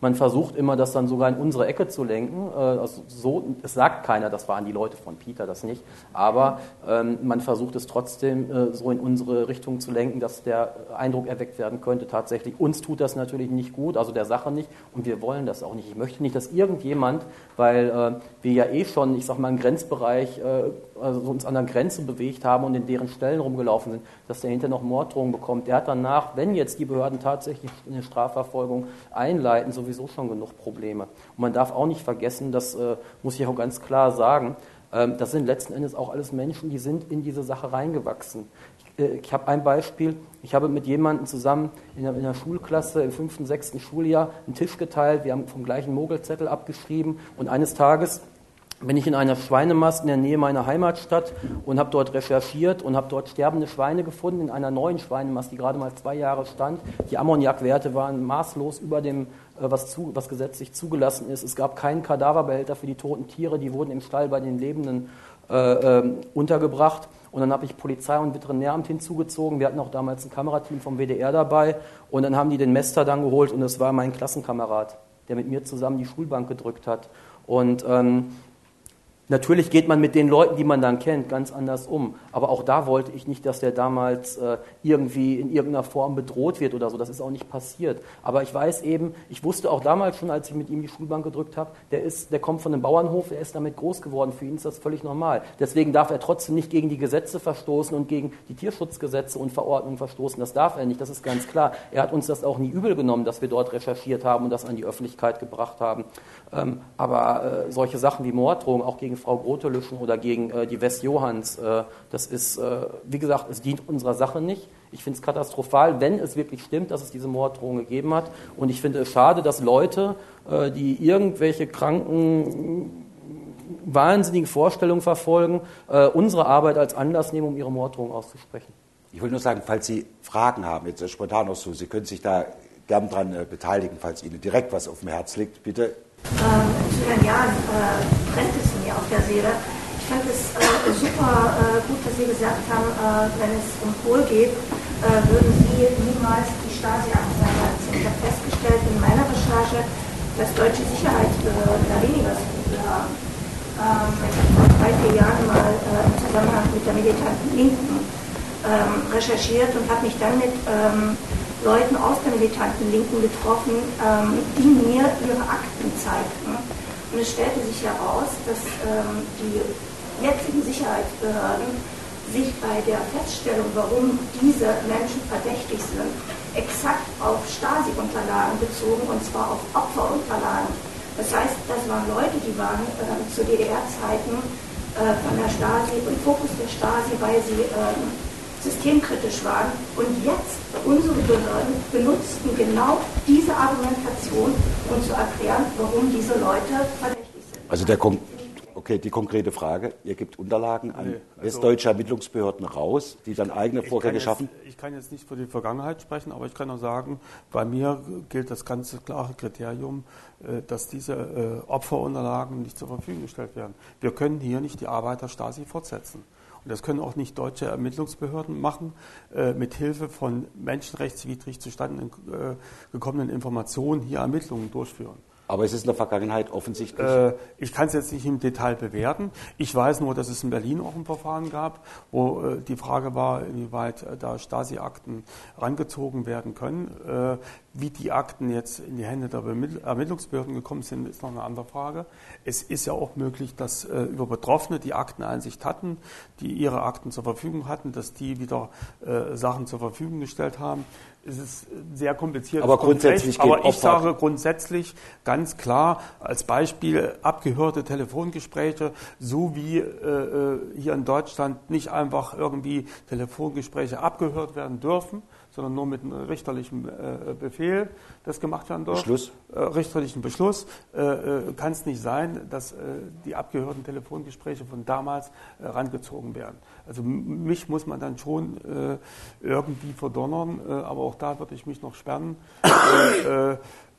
Man versucht immer, das dann sogar in unsere Ecke zu lenken. Äh, also so, es sagt keiner, das waren die Leute von Peter, das nicht. Aber ähm, man versucht es trotzdem äh, so in unsere Richtung zu lenken, dass der Eindruck erweckt werden könnte, tatsächlich, uns tut das natürlich nicht gut, also der Sache nicht, und wir wollen das auch nicht. Ich möchte nicht, dass irgendjemand, weil äh, wir ja eh schon, ich sag mal, im Grenzbereich äh, also uns an der Grenze bewegt haben und in deren Stellen rumgelaufen sind, dass der hinterher noch Morddrohungen bekommt. Der hat danach, wenn jetzt die Behörden tatsächlich eine Strafverfolgung einleiten, sowieso schon genug Probleme. Und man darf auch nicht vergessen, das äh, muss ich auch ganz klar sagen, äh, das sind letzten Endes auch alles Menschen, die sind in diese Sache reingewachsen. Ich, äh, ich habe ein Beispiel, ich habe mit jemandem zusammen in der, in der Schulklasse im fünften, sechsten Schuljahr einen Tisch geteilt, wir haben vom gleichen Mogelzettel abgeschrieben und eines Tages bin ich in einer Schweinemast in der Nähe meiner Heimatstadt und habe dort recherchiert und habe dort sterbende Schweine gefunden in einer neuen Schweinemast, die gerade mal zwei Jahre stand. Die Ammoniakwerte waren maßlos über dem, was, zu, was gesetzlich zugelassen ist. Es gab keinen Kadaverbehälter für die toten Tiere, die wurden im Stall bei den Lebenden äh, äh, untergebracht. Und dann habe ich Polizei und Veterinäramt hinzugezogen. Wir hatten auch damals ein Kamerateam vom W D R dabei. Und dann haben die den Mester dann geholt und es war mein Klassenkamerad, der mit mir zusammen die Schulbank gedrückt hat. Und ähm, natürlich geht man mit den Leuten, die man dann kennt, ganz anders um. Aber auch da wollte ich nicht, dass der damals äh, irgendwie in irgendeiner Form bedroht wird oder so. Das ist auch nicht passiert. Aber ich weiß eben, ich wusste auch damals schon, als ich mit ihm die Schulbank gedrückt habe, der ist, der kommt von einem Bauernhof, er ist damit groß geworden. Für ihn ist das völlig normal. Deswegen darf er trotzdem nicht gegen die Gesetze verstoßen und gegen die Tierschutzgesetze und Verordnungen verstoßen. Das darf er nicht, das ist ganz klar. Er hat uns das auch nie übel genommen, dass wir dort recherchiert haben und das an die Öffentlichkeit gebracht haben. Ähm, aber äh, solche Sachen wie Morddrohungen, auch gegen Frau Grotelüschen oder gegen äh, die Wess Johanns, äh, das ist, äh, wie gesagt, es dient unserer Sache nicht. Ich finde es katastrophal, wenn es wirklich stimmt, dass es diese Morddrohungen gegeben hat. Und ich finde es schade, dass Leute, äh, die irgendwelche kranken, wahnsinnigen Vorstellungen verfolgen, äh, unsere Arbeit als Anlass nehmen, um ihre Morddrohungen auszusprechen. Ich will nur sagen, falls Sie Fragen haben, jetzt spontan noch so, Sie können sich da gern dran äh, beteiligen, falls Ihnen direkt was auf dem Herz liegt, bitte. Ähm, zu den Jahren äh, brennt es mir auf der Seele. Ich fand es äh, super äh, gut, dass Sie gesagt haben, äh, wenn es um Kohl geht, äh, würden Sie niemals die Stasi-Akten ziehen. Ich habe festgestellt in meiner Recherche, dass deutsche Sicherheitsbehörden da weniger zu tun haben. Ähm, ich habe vor drei, vier Jahren mal äh, im Zusammenhang mit der militanten Linken ähm, recherchiert und habe mich dann mit ähm, Leuten aus der militanten Linken getroffen, ähm, die mir ihre Akten zeigten. Und es stellte sich heraus, dass ähm, die jetzigen Sicherheitsbehörden sich bei der Feststellung, warum diese Menschen verdächtig sind, exakt auf Stasi-Unterlagen bezogen, und zwar auf Opferunterlagen. Das heißt, das waren Leute, die waren äh, zu D D R-Zeiten äh, von der Stasi und Fokus der Stasi, weil sie äh, systemkritisch waren. Und jetzt, unsere Behörden benutzten genau diese Argumentation, um zu erklären, warum diese Leute verdächtig sind. Also der Kon- okay, die konkrete Frage, ihr gebt Unterlagen an nee, also westdeutsche Ermittlungsbehörden raus, die dann eigene Vorgänge schaffen? Ich kann jetzt nicht für die Vergangenheit sprechen, aber ich kann auch sagen, bei mir gilt das ganz klare Kriterium, dass diese Opferunterlagen nicht zur Verfügung gestellt werden. Wir können hier nicht die Arbeit der Stasi fortsetzen. Und das können auch nicht deutsche Ermittlungsbehörden machen, äh, mit Hilfe von menschenrechtswidrig zustande äh, gekommenen Informationen hier Ermittlungen durchführen. Aber es ist in der Vergangenheit offensichtlich. Äh, ich kann es jetzt nicht im Detail bewerten. Ich weiß nur, dass es in Berlin auch ein Verfahren gab, wo äh, die Frage war, inwieweit äh, da Stasi-Akten rangezogen werden können. Äh, wie die Akten jetzt in die Hände der Ermittlungsbehörden gekommen sind, ist noch eine andere Frage. Es ist ja auch möglich, dass äh, über Betroffene, die Akteneinsicht hatten, die ihre Akten zur Verfügung hatten, dass die wieder äh, Sachen zur Verfügung gestellt haben. Es ist sehr kompliziert. Aber grundsätzlich geht Aber ich sage grundsätzlich ganz klar, als Beispiel abgehörte Telefongespräche, so wie äh, hier in Deutschland nicht einfach irgendwie Telefongespräche abgehört werden dürfen, sondern nur mit einem richterlichen äh, Befehl das gemacht werden darf. Beschluss? Äh, richterlichen Beschluss. Äh, äh, kann es nicht sein, dass äh, die abgehörten Telefongespräche von damals äh, rangezogen werden. Also m- mich muss man dann schon äh, irgendwie verdonnern, äh, aber auch da würde ich mich noch sperren, äh, äh,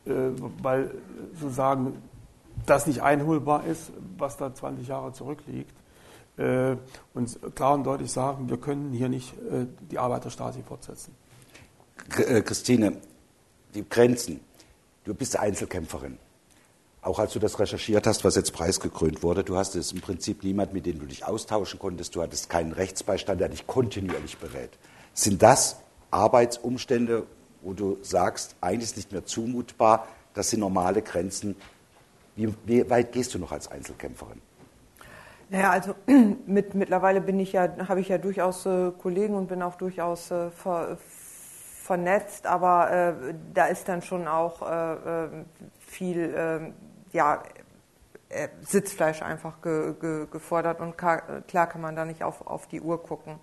weil sozusagen das nicht einholbar ist, was da zwanzig Jahre zurückliegt. Äh, und klar und deutlich sagen, wir können hier nicht äh, die Arbeit der Stasi fortsetzen. Christine, die Grenzen. Du bist Einzelkämpferin. Auch als du das recherchiert hast, was jetzt preisgekrönt wurde, du hast es im Prinzip niemand, mit dem du dich austauschen konntest, du hattest keinen Rechtsbeistand, der dich kontinuierlich berät. Sind das Arbeitsumstände, wo du sagst, eigentlich ist nicht mehr zumutbar, das sind normale Grenzen? Wie, wie weit gehst du noch als Einzelkämpferin? Naja, also mit, mittlerweile bin ich ja, habe ich ja durchaus äh, Kollegen und bin auch durchaus äh, ver, vernetzt, aber äh, da ist dann schon auch äh, viel äh, ja, äh, Sitzfleisch einfach ge, ge, gefordert und klar, klar kann man da nicht auf, auf die Uhr gucken.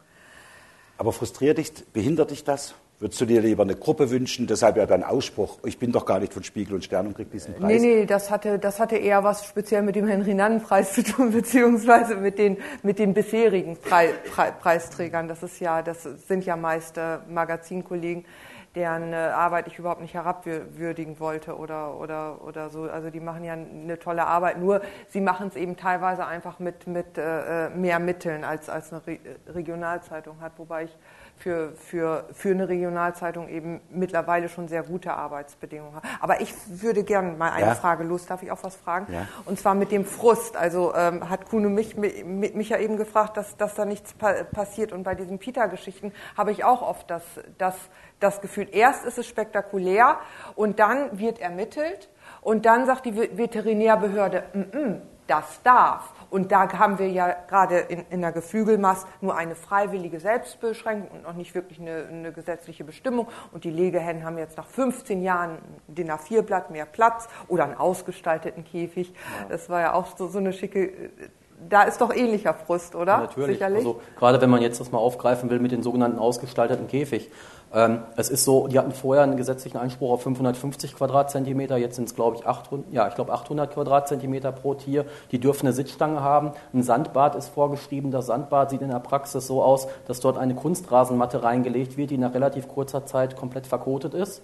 Aber frustriert dich, behindert dich das? Würdest du dir lieber eine Gruppe wünschen? Deshalb ja dein Ausspruch, ich bin doch gar nicht von Spiegel und Stern und krieg diesen Preis. Nee, nee, das hatte, das hatte eher was speziell mit dem Henry-Nannen-Preis zu tun, beziehungsweise mit den, mit den bisherigen Pre Pre Preisträgern. Das ist ja, das sind ja meist äh, Magazinkollegen, deren äh, Arbeit ich überhaupt nicht herabwürdigen wollte oder, oder, oder so. Also die machen ja eine tolle Arbeit, nur sie machen es eben teilweise einfach mit, mit äh, mehr Mitteln, als, als eine Re Regionalzeitung hat, wobei ich Für, für, für eine Regionalzeitung eben mittlerweile schon sehr gute Arbeitsbedingungen haben. Aber ich würde gerne mal eine ja. Frage los. Darf ich auch was fragen? Ja. Und zwar mit dem Frust. Also ähm, hat Kuno mich, mich, mich ja eben gefragt, dass, dass da nichts pa passiert. Und bei diesen Pita-Geschichten habe ich auch oft das, das, das Gefühl, erst ist es spektakulär und dann wird ermittelt und dann sagt die Veterinärbehörde, mm -mm, das darf. Und da haben wir ja gerade in, in der Geflügelmast nur eine freiwillige Selbstbeschränkung und noch nicht wirklich eine, eine gesetzliche Bestimmung. Und die Legehennen haben jetzt nach fünfzehn Jahren ein D I N A vier Blatt mehr Platz oder einen ausgestalteten Käfig. Ja. Das war ja auch so, so eine schicke... Da ist doch ähnlicher Frust, oder? Ja, natürlich. Sicherlich. Also, gerade wenn man jetzt das mal aufgreifen will mit den sogenannten ausgestalteten Käfig. Ähm, es ist so, die hatten vorher einen gesetzlichen Anspruch auf fünfhundertfünfzig Quadratzentimeter, jetzt sind es, glaube ich, achthundert, ja, ich glaube achthundert Quadratzentimeter pro Tier. Die dürfen eine Sitzstange haben. Ein Sandbad ist vorgeschrieben. Das Sandbad sieht in der Praxis so aus, dass dort eine Kunstrasenmatte reingelegt wird, die nach relativ kurzer Zeit komplett verkotet ist.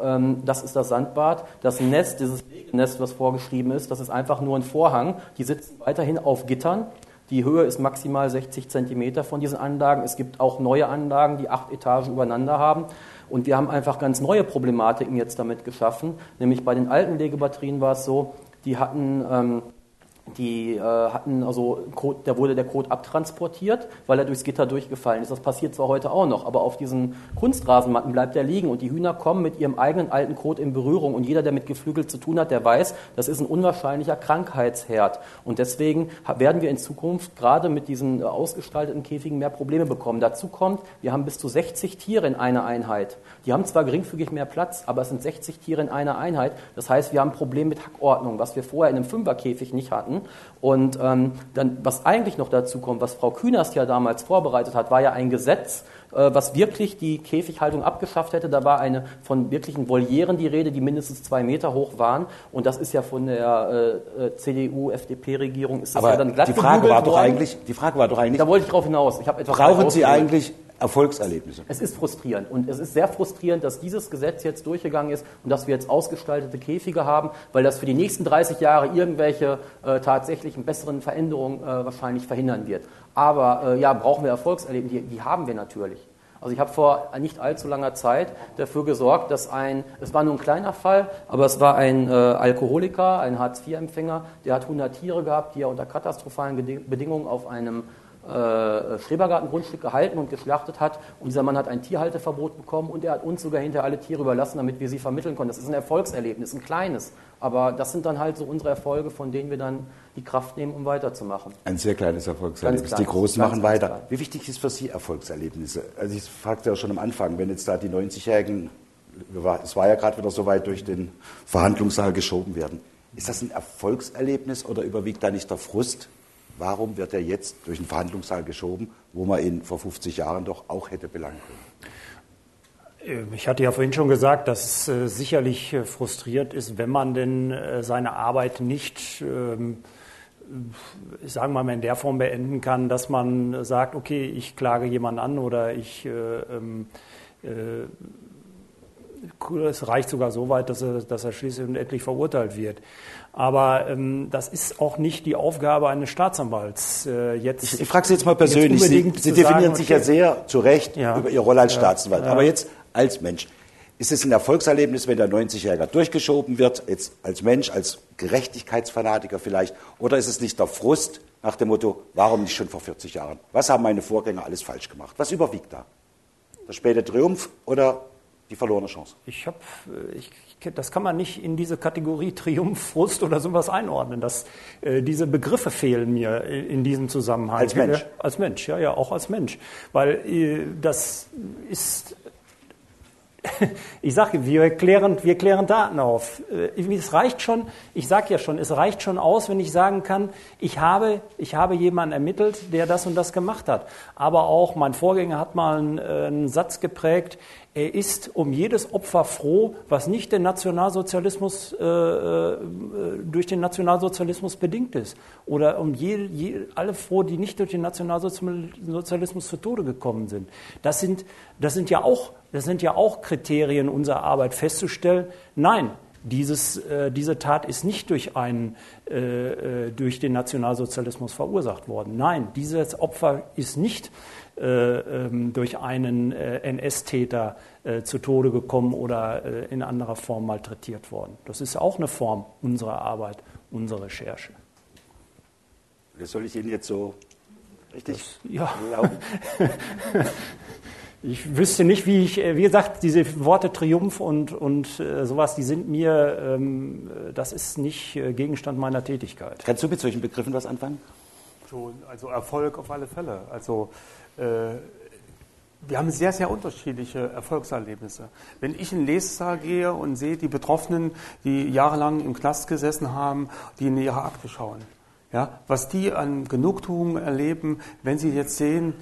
Das ist das Sandbad. Das Nest, dieses Nest, was vorgeschrieben ist, das ist einfach nur ein Vorhang. Die sitzen weiterhin auf Gittern. Die Höhe ist maximal sechzig Zentimeter von diesen Anlagen. Es gibt auch neue Anlagen, die acht Etagen übereinander haben. Und wir haben einfach ganz neue Problematiken jetzt damit geschaffen. Nämlich bei den alten Legebatterien war es so, die hatten... Ähm, Die äh, hatten also Code, da wurde der Kot abtransportiert, weil er durchs Gitter durchgefallen ist. Das passiert zwar heute auch noch, aber auf diesen Kunstrasenmatten bleibt er liegen und die Hühner kommen mit ihrem eigenen alten Kot in Berührung. Und jeder, der mit Geflügel zu tun hat, der weiß, das ist ein unwahrscheinlicher Krankheitsherd. Und deswegen werden wir in Zukunft gerade mit diesen ausgestalteten Käfigen mehr Probleme bekommen. Dazu kommt, wir haben bis zu sechzig Tiere in einer Einheit. Die haben zwar geringfügig mehr Platz, aber es sind sechzig Tiere in einer Einheit. Das heißt, wir haben ein Problem mit Hackordnung, was wir vorher in einem Fünferkäfig nicht hatten. Und ähm, dann, was eigentlich noch dazu kommt, was Frau Künast ja damals vorbereitet hat, war ja ein Gesetz, äh, was wirklich die Käfighaltung abgeschafft hätte. Da war eine von wirklichen Volieren die Rede, die mindestens zwei Meter hoch waren. Und das ist ja von der äh, C D U-F D P-Regierung ist das Aber ja dann glatt die Frage war doch worden. eigentlich, die Frage war doch eigentlich. Da wollte ich drauf hinaus. Ich habe etwas brauchen Sie eigentlich Erfolgserlebnisse? Es ist frustrierend und es ist sehr frustrierend, dass dieses Gesetz jetzt durchgegangen ist und dass wir jetzt ausgestaltete Käfige haben, weil das für die nächsten dreißig Jahre irgendwelche äh, tatsächlichen besseren Veränderungen äh, wahrscheinlich verhindern wird. Aber äh, ja, brauchen wir Erfolgserlebnisse? Die, die haben wir natürlich. Also ich habe vor nicht allzu langer Zeit dafür gesorgt, dass ein, es war nur ein kleiner Fall, aber es war ein äh, Alkoholiker, ein Hartz vier Empfänger, der hat hundert Tiere gehabt, die er unter katastrophalen Bedingungen auf einem Äh, Schrebergartengrundstück gehalten und geschlachtet hat und dieser Mann hat ein Tierhalteverbot bekommen und er hat uns sogar hinterher alle Tiere überlassen, damit wir sie vermitteln konnten. Das ist ein Erfolgserlebnis, ein kleines, aber das sind dann halt so unsere Erfolge, von denen wir dann die Kraft nehmen, um weiterzumachen. Ein sehr kleines Erfolgserlebnis. Kleines, die Großen ganz, machen ganz weiter. Klein. Wie wichtig ist für Sie Erfolgserlebnisse? Also ich fragte ja schon am Anfang, wenn jetzt da die neunzigjährigen, es war ja gerade wieder so weit, durch den Verhandlungssaal geschoben werden, ist das ein Erfolgserlebnis oder überwiegt da nicht der Frust? Warum wird er jetzt durch den Verhandlungssaal geschoben, wo man ihn vor fünfzig Jahren doch auch hätte belangen können? Ich hatte ja vorhin schon gesagt, dass es äh, sicherlich äh, frustriert ist, wenn man denn äh, seine Arbeit nicht, ähm, sagen wir mal, in der Form beenden kann, dass man sagt, okay, ich klage jemanden an oder ich... Äh, äh, Es reicht sogar so weit, dass er, dass er schließlich und endlich verurteilt wird. Aber ähm, das ist auch nicht die Aufgabe eines Staatsanwalts. Äh, jetzt, ich ich frage Sie jetzt mal persönlich. Jetzt Sie, Sie definieren sagen, sich okay, ja sehr zu Recht ja, über Ihre Rolle als ja, Staatsanwalt. ja. Aber jetzt als Mensch. Ist es ein Erfolgserlebnis, wenn der neunzigjährige durchgeschoben wird, jetzt als Mensch, als Gerechtigkeitsfanatiker vielleicht? Oder ist es nicht der Frust nach dem Motto, warum nicht schon vor vierzig Jahren? Was haben meine Vorgänger alles falsch gemacht? Was überwiegt da? Der späte Triumph oder die verlorene Chance? Ich habe, ich, das kann man nicht in diese Kategorie Triumph, Frust oder sowas einordnen. Das, äh, diese Begriffe fehlen mir in diesem Zusammenhang. Als Mensch? Ja, als Mensch, ja, ja, auch als Mensch. Weil äh, das ist... Ich sage, wir klären, wir klären Daten auf. Es reicht schon, ich sage ja schon, es reicht schon aus, wenn ich sagen kann, ich habe, ich habe jemanden ermittelt, der das und das gemacht hat. Aber auch mein Vorgänger hat mal einen, einen Satz geprägt, er ist um jedes Opfer froh, was nicht den Nationalsozialismus, äh, durch den Nationalsozialismus bedingt ist. Oder um je, je, alle froh, die nicht durch den Nationalsozialismus zu Tode gekommen sind. Das sind, das sind ja auch, das sind ja auch Kriterien unserer Arbeit festzustellen. Nein, dieses, äh, diese Tat ist nicht durch, einen, äh, durch den Nationalsozialismus verursacht worden. Nein, dieses Opfer ist nicht äh, ähm, durch einen äh, N S-Täter äh, zu Tode gekommen oder äh, in anderer Form malträtiert worden. Das ist auch eine Form unserer Arbeit, unserer Recherche. Das soll ich Ihnen jetzt so richtig das, ja. glauben? Ich wüsste nicht, wie ich, wie gesagt, diese Worte Triumph und, und äh, sowas, die sind mir, ähm, das ist nicht äh, Gegenstand meiner Tätigkeit. Kannst du mit solchen Begriffen was anfangen? Schon, also Erfolg auf alle Fälle. Also äh, wir haben sehr, sehr unterschiedliche Erfolgserlebnisse. Wenn ich in den Lessaal gehe und sehe die Betroffenen, die jahrelang im Knast gesessen haben, die in ihre Akte schauen, ja, was die an Genugtuung erleben, wenn sie jetzt sehen,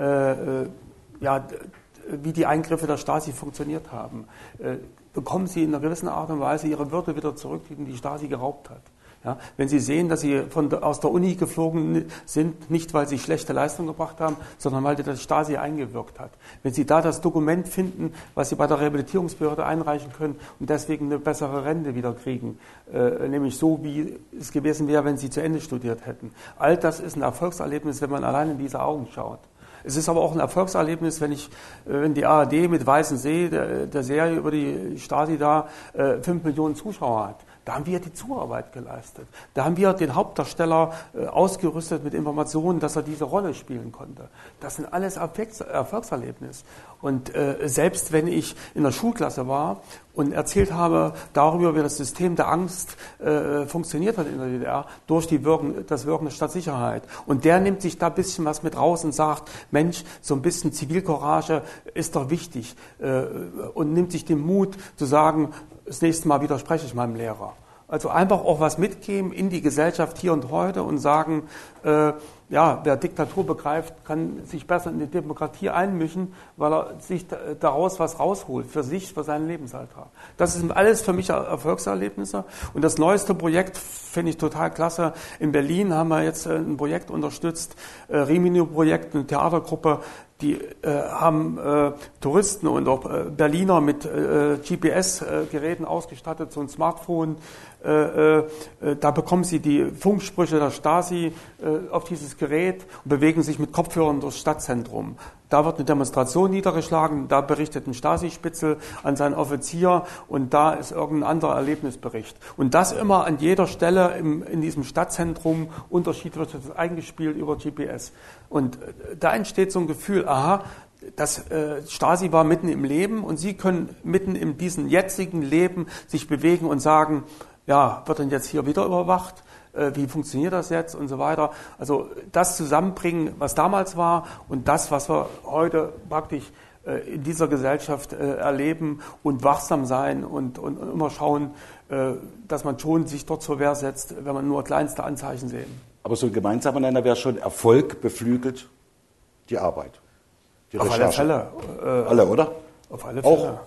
äh, ja, wie die Eingriffe der Stasi funktioniert haben, äh, bekommen sie in einer gewissen Art und Weise ihre Würde wieder zurück, die die Stasi geraubt hat. Ja, wenn Sie sehen, dass Sie von der, aus der Uni geflogen sind, nicht weil Sie schlechte Leistung gebracht haben, sondern weil die Stasi eingewirkt hat. Wenn Sie da das Dokument finden, was Sie bei der Rehabilitierungsbehörde einreichen können und deswegen eine bessere Rente wieder kriegen, äh, nämlich so, wie es gewesen wäre, wenn Sie zu Ende studiert hätten. All das ist ein Erfolgserlebnis, wenn man allein in diese Augen schaut. Es ist aber auch ein Erfolgserlebnis, wenn ich, wenn die A R D mit Weißen See, der, der Serie über die Stasi da, äh, fünf Millionen Zuschauer hat. Da haben wir die Zuarbeit geleistet. Da haben wir den Hauptdarsteller äh, ausgerüstet mit Informationen, dass er diese Rolle spielen konnte. Das sind alles Erfolgs- Erfolgserlebnisse. Und äh, selbst wenn ich in der Schulklasse war und erzählt habe darüber, wie das System der Angst äh, funktioniert hat in der D D R, durch die Wirken, das Wirken der Stadtsicherheit. Und der nimmt sich da ein bisschen was mit raus und sagt, Mensch, so ein bisschen Zivilcourage ist doch wichtig. Äh, und nimmt sich den Mut zu sagen, das nächste Mal widerspreche ich meinem Lehrer. Also einfach auch was mitgeben in die Gesellschaft hier und heute und sagen, äh, ja, wer Diktatur begreift, kann sich besser in die Demokratie einmischen, weil er sich daraus was rausholt, für sich, für seinen Lebensalltag. Das sind alles für mich Erfolgserlebnisse. Und das neueste Projekt finde ich total klasse. In Berlin haben wir jetzt ein Projekt unterstützt, äh, Rimini-Projekt, eine Theatergruppe, die äh, haben äh, Touristen und auch äh, Berliner mit äh, G P S-Geräten ausgestattet, so ein Smartphone. Äh, äh, da bekommen sie die Funksprüche der Stasi äh, auf dieses Gerät und bewegen sich mit Kopfhörern durchs Stadtzentrum. Da wird eine Demonstration niedergeschlagen, da berichtet ein Stasi-Spitzel an seinen Offizier und da ist irgendein anderer Erlebnisbericht. Und das immer an jeder Stelle im, in diesem Stadtzentrum, Unterschied wird das eingespielt über G P S. Und äh, da entsteht so ein Gefühl, aha, das äh, Stasi war mitten im Leben und Sie können mitten in diesem jetzigen Leben sich bewegen und sagen, ja, wird denn jetzt hier wieder überwacht? Äh, wie funktioniert das jetzt und so weiter? Also das zusammenbringen, was damals war und das, was wir heute praktisch äh, in dieser Gesellschaft äh, erleben und wachsam sein und, und, und immer schauen, äh, dass man schon sich dort zur Wehr setzt, wenn man nur kleinste Anzeichen sehen. Aber so ein gemeinsamer Nenner wäre schon, Erfolg beflügelt die Arbeit, die auf Recherche. Alle Fälle. Äh, alle, oder? Auf alle Fälle. Auch.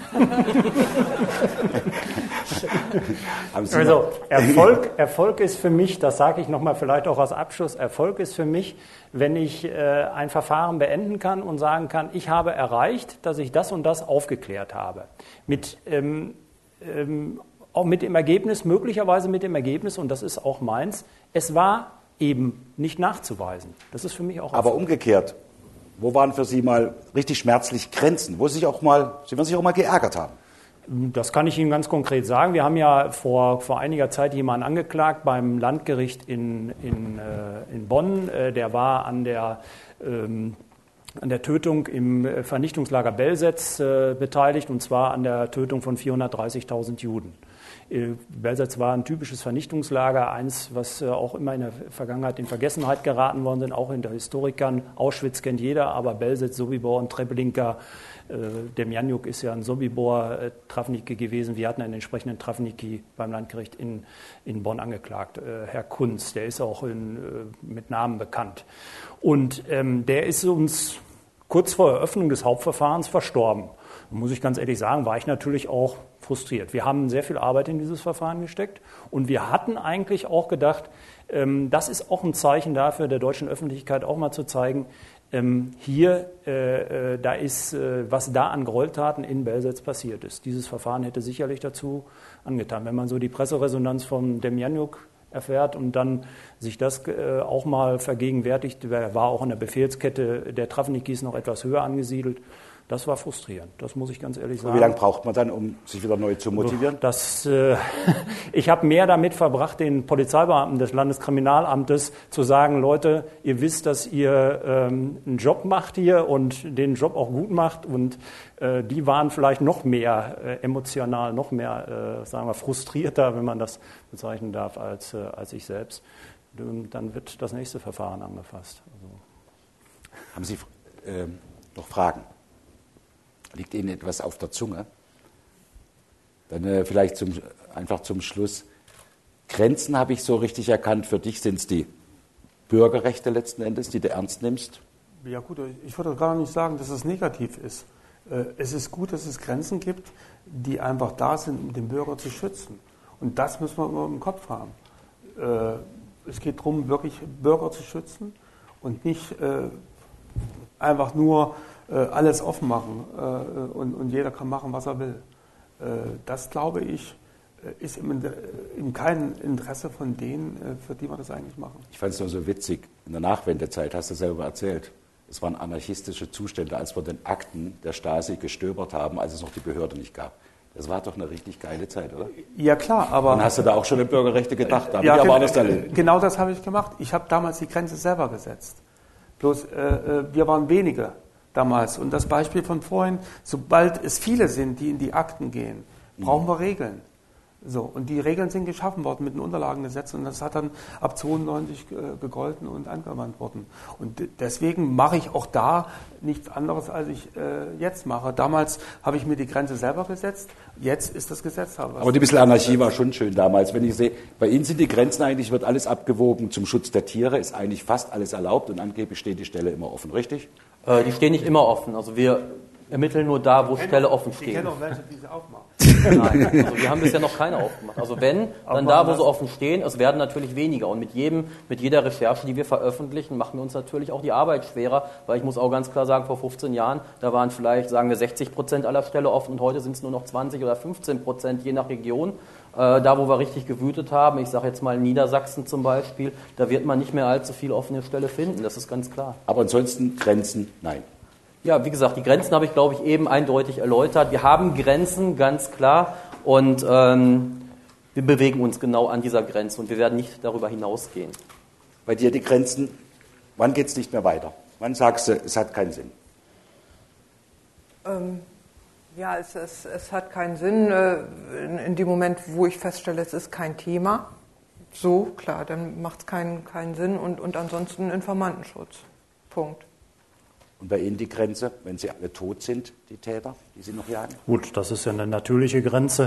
Also Erfolg, Erfolg ist für mich, das sage ich nochmal vielleicht auch als Abschluss, Erfolg ist für mich, wenn ich äh, ein Verfahren beenden kann und sagen kann, ich habe erreicht, dass ich das und das aufgeklärt habe. Mit, ähm, ähm, auch mit dem Ergebnis, möglicherweise mit dem Ergebnis, und das ist auch meins, es war eben nicht nachzuweisen. Das ist für mich auch Erfolg. Aber umgekehrt, wo waren für Sie mal richtig schmerzlich Grenzen, wo Sie sich auch mal, Sie werden sich auch mal geärgert haben? Das kann ich Ihnen ganz konkret sagen. Wir haben ja vor, vor einiger Zeit jemanden angeklagt beim Landgericht in, in, äh, in Bonn. Äh, der war an der, ähm, an der Tötung im Vernichtungslager Belsetz äh, beteiligt, und zwar an der Tötung von vierhundertdreißigtausend Juden. Äh, Belsetz war ein typisches Vernichtungslager, eins, was äh, auch immer in der Vergangenheit in Vergessenheit geraten worden sind, auch unter Historikern. Auschwitz kennt jeder, aber Belsetz, Sobibor und Treblinka. Demjanjuk ist ja ein Sobibor-Travniki gewesen. Wir hatten einen entsprechenden Travniki beim Landgericht in, in Bonn angeklagt, Herr Kunz. Der ist auch in, mit Namen bekannt. Und ähm, der ist uns kurz vor Eröffnung des Hauptverfahrens verstorben. Und muss ich ganz ehrlich sagen, war ich natürlich auch frustriert. Wir haben sehr viel Arbeit in dieses Verfahren gesteckt und wir hatten eigentlich auch gedacht, ähm, das ist auch ein Zeichen dafür, der deutschen Öffentlichkeit auch mal zu zeigen, Ähm, hier, äh, äh, da ist, äh, was da an Gräueltaten in Belsetz passiert ist. Dieses Verfahren hätte sicherlich dazu angetan. Wenn man so die Presseresonanz von Demjanjuk erfährt und dann sich das äh, auch mal vergegenwärtigt, er war auch in der Befehlskette der Travnikis noch etwas höher angesiedelt. Das war frustrierend, das muss ich ganz ehrlich sagen. Wie lange braucht man dann, um sich wieder neu zu motivieren? Das, äh, ich habe mehr damit verbracht, den Polizeibeamten des Landeskriminalamtes zu sagen, Leute, ihr wisst, dass ihr ähm, einen Job macht hier und den Job auch gut macht. Und äh, die waren vielleicht noch mehr äh, emotional, noch mehr, äh, sagen wir, frustrierter, wenn man das bezeichnen darf, als, äh, als ich selbst. Und dann wird das nächste Verfahren angefasst. Also. Haben Sie äh, noch Fragen? Liegt Ihnen etwas auf der Zunge? Dann äh, vielleicht zum, einfach zum Schluss. Grenzen habe ich so richtig erkannt. Für dich sind es die Bürgerrechte letzten Endes, die du ernst nimmst? Ja gut, ich würde gar nicht sagen, dass es negativ ist. Äh, es ist gut, dass es Grenzen gibt, die einfach da sind, um den Bürger zu schützen. Und das müssen wir immer im Kopf haben. Äh, es geht darum, wirklich Bürger zu schützen und nicht äh, einfach nur alles offen machen äh, und, und jeder kann machen, was er will. Äh, das, glaube ich, ist im, in keinem Interesse von denen, äh, für die wir das eigentlich machen. Ich fand es nur so witzig, in der Nachwendezeit, hast du selber erzählt, es waren anarchistische Zustände, als wir den Akten der Stasi gestöbert haben, als es noch die Behörde nicht gab. Das war doch eine richtig geile Zeit, oder? Ja, klar, aber... Dann hast du da auch schon an Bürgerrechte gedacht, da ja, habe ich aber alles erlebt. Genau das habe ich gemacht. Ich habe damals die Grenze selber gesetzt. Bloß, äh, wir waren wenige damals. Und das Beispiel von vorhin, sobald es viele sind, die in die Akten gehen, brauchen wir Regeln. So, und die Regeln sind geschaffen worden mit dem Unterlagengesetz und das hat dann ab zweiundneunzig äh, gegolten und angewandt worden. Und d- deswegen mache ich auch da nichts anderes, als ich äh, jetzt mache. Damals habe ich mir die Grenze selber gesetzt, jetzt ist das Gesetz da. Aber die bisschen Anarchie war schon schön damals. Wenn ich sehe, bei Ihnen sind die Grenzen eigentlich, wird alles abgewogen zum Schutz der Tiere, ist eigentlich fast alles erlaubt und angeblich steht die Stelle immer offen, richtig? Äh, die stehen nicht immer offen. Also wir ermitteln nur da, wo Stelle offen stehen. Ich kenne auch welche, die sie aufmachen. Nein, also wir haben bisher noch keine aufgemacht. Also wenn, dann da, wo sie offen stehen. Es werden natürlich weniger. Und mit jedem, mit jeder Recherche, die wir veröffentlichen, machen wir uns natürlich auch die Arbeit schwerer. Weil ich muss auch ganz klar sagen, vor fünfzehn Jahren, da waren vielleicht, sagen wir, sechzig Prozent aller Stelle offen und heute sind es nur noch zwanzig oder fünfzehn Prozent, je nach Region. Äh, da, wo wir richtig gewütet haben, ich sage jetzt mal Niedersachsen zum Beispiel, da wird man nicht mehr allzu viel offene Stelle finden. Das ist ganz klar. Aber ansonsten Grenzen, nein. Ja, wie gesagt, die Grenzen habe ich, glaube ich, eben eindeutig erläutert. Wir haben Grenzen, ganz klar, und ähm, wir bewegen uns genau an dieser Grenze und wir werden nicht darüber hinausgehen. Bei dir die Grenzen, wann geht es nicht mehr weiter? Wann sagst du, es hat keinen Sinn? Ähm, ja, es, es, es hat keinen Sinn äh, in, in dem Moment, wo ich feststelle, es ist kein Thema. So, klar, dann macht es keinen, keinen Sinn und, und ansonsten Informantenschutz. Punkt. Und bei Ihnen die Grenze, wenn sie alle tot sind, die Täter, die Sie noch jagen? Gut, das ist ja eine natürliche Grenze.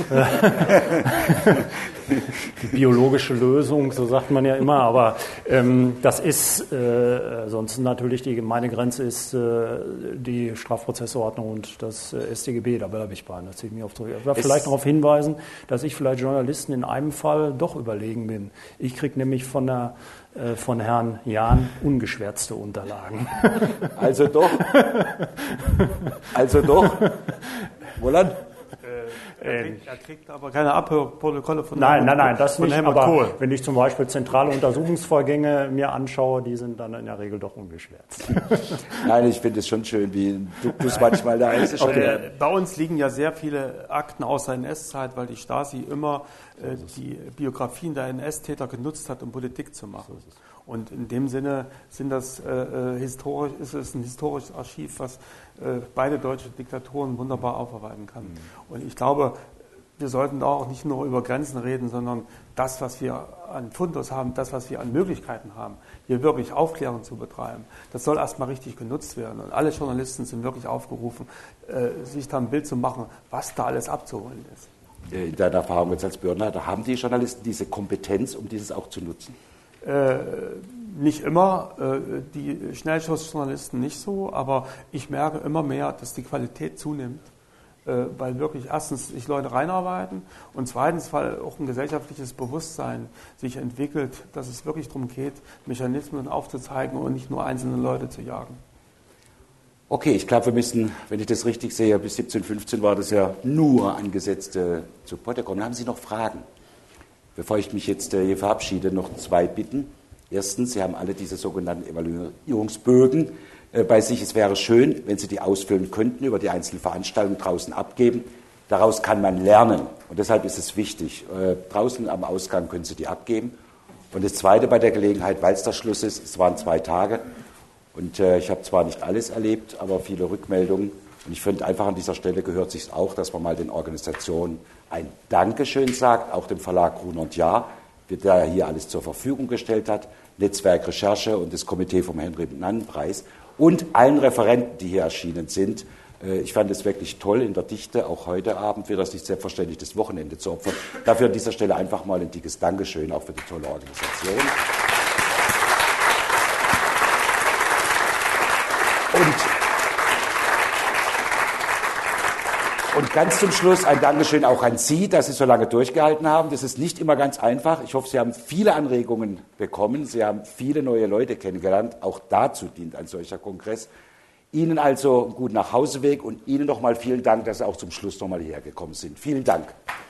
Die biologische Lösung, so sagt man ja immer. Aber ähm, das ist, äh, sonst natürlich die meine Grenze ist äh, die Strafprozessordnung und das äh, S t G B. Da bleibe ich bei. Das ziehe ich mich auf zurück. Ich will vielleicht darauf hinweisen, dass ich vielleicht Journalisten in einem Fall doch überlegen bin. Ich kriege nämlich von der von Herrn Jahn ungeschwärzte Unterlagen. Also doch. Also doch. Wohlan? Er kriegt, er kriegt aber keine Abhörprotokolle von Nein, Helmut, nein, nein, das von nicht. Helmut Aber Kohl. wenn ich zum Beispiel zentrale Untersuchungsvorgänge mir anschaue, die sind dann in der Regel doch ungeschwärzt. Nein, ich finde es schon schön, wie ein Duktus manchmal da ist. Schon Okay. Äh, bei uns liegen ja sehr viele Akten aus der N S-Zeit, weil die Stasi immer äh, die Biografien der N S-Täter genutzt hat, um Politik zu machen. Und in dem Sinne sind das, äh, historisch, ist es ein historisches Archiv, was äh, beide deutsche Diktaturen wunderbar aufarbeiten kann. Mhm. Und ich glaube, wir sollten da auch nicht nur über Grenzen reden, sondern das, was wir an Fundus haben, das, was wir an Möglichkeiten haben, hier wirklich Aufklärung zu betreiben, das soll erstmal richtig genutzt werden. Und alle Journalisten sind wirklich aufgerufen, äh, sich da ein Bild zu machen, was da alles abzuholen ist. In deiner Erfahrung jetzt als Behördenleiter, haben die Journalisten diese Kompetenz, um dieses auch zu nutzen? Äh, nicht immer, äh, die Schnellschussjournalisten nicht so, aber ich merke immer mehr, dass die Qualität zunimmt, äh, weil wirklich erstens sich Leute reinarbeiten und zweitens, weil auch ein gesellschaftliches Bewusstsein sich entwickelt, dass es wirklich darum geht, Mechanismen aufzuzeigen und nicht nur einzelne Leute zu jagen. Okay, ich glaube, wir müssen, wenn ich das richtig sehe, bis siebzehn Uhr fünfzehn war das ja nur angesetzt äh, zu Potte kommen. Haben Sie noch Fragen? Bevor ich mich jetzt äh, hier verabschiede, noch zwei Bitten. Erstens, Sie haben alle diese sogenannten Evaluierungsbögen äh, bei sich. Es wäre schön, wenn Sie die ausfüllen könnten, über die einzelnen Veranstaltungen draußen abgeben. Daraus kann man lernen und deshalb ist es wichtig. Äh, draußen am Ausgang können Sie die abgeben. Und das Zweite bei der Gelegenheit, weil es der Schluss ist, es waren zwei Tage und äh, ich habe zwar nicht alles erlebt, aber viele Rückmeldungen. Und ich finde einfach an dieser Stelle gehört sich auch, dass man mal den Organisationen ein Dankeschön sagt, auch dem Verlag Gruner und Jahr, der hier alles zur Verfügung gestellt hat, Netzwerk Recherche und das Komitee vom Henry-Nannen-Preis und allen Referenten, die hier erschienen sind. Ich fand es wirklich toll in der Dichte, auch heute Abend wird das nicht selbstverständlich, das Wochenende zu opfern. Dafür an dieser Stelle einfach mal ein dickes Dankeschön, auch für die tolle Organisation. Und Und ganz zum Schluss ein Dankeschön auch an Sie, dass Sie so lange durchgehalten haben. Das ist nicht immer ganz einfach. Ich hoffe, Sie haben viele Anregungen bekommen. Sie haben viele neue Leute kennengelernt. Auch dazu dient ein solcher Kongress. Ihnen also einen guten Nachhauseweg und Ihnen nochmal vielen Dank, dass Sie auch zum Schluss nochmal hierher gekommen sind. Vielen Dank.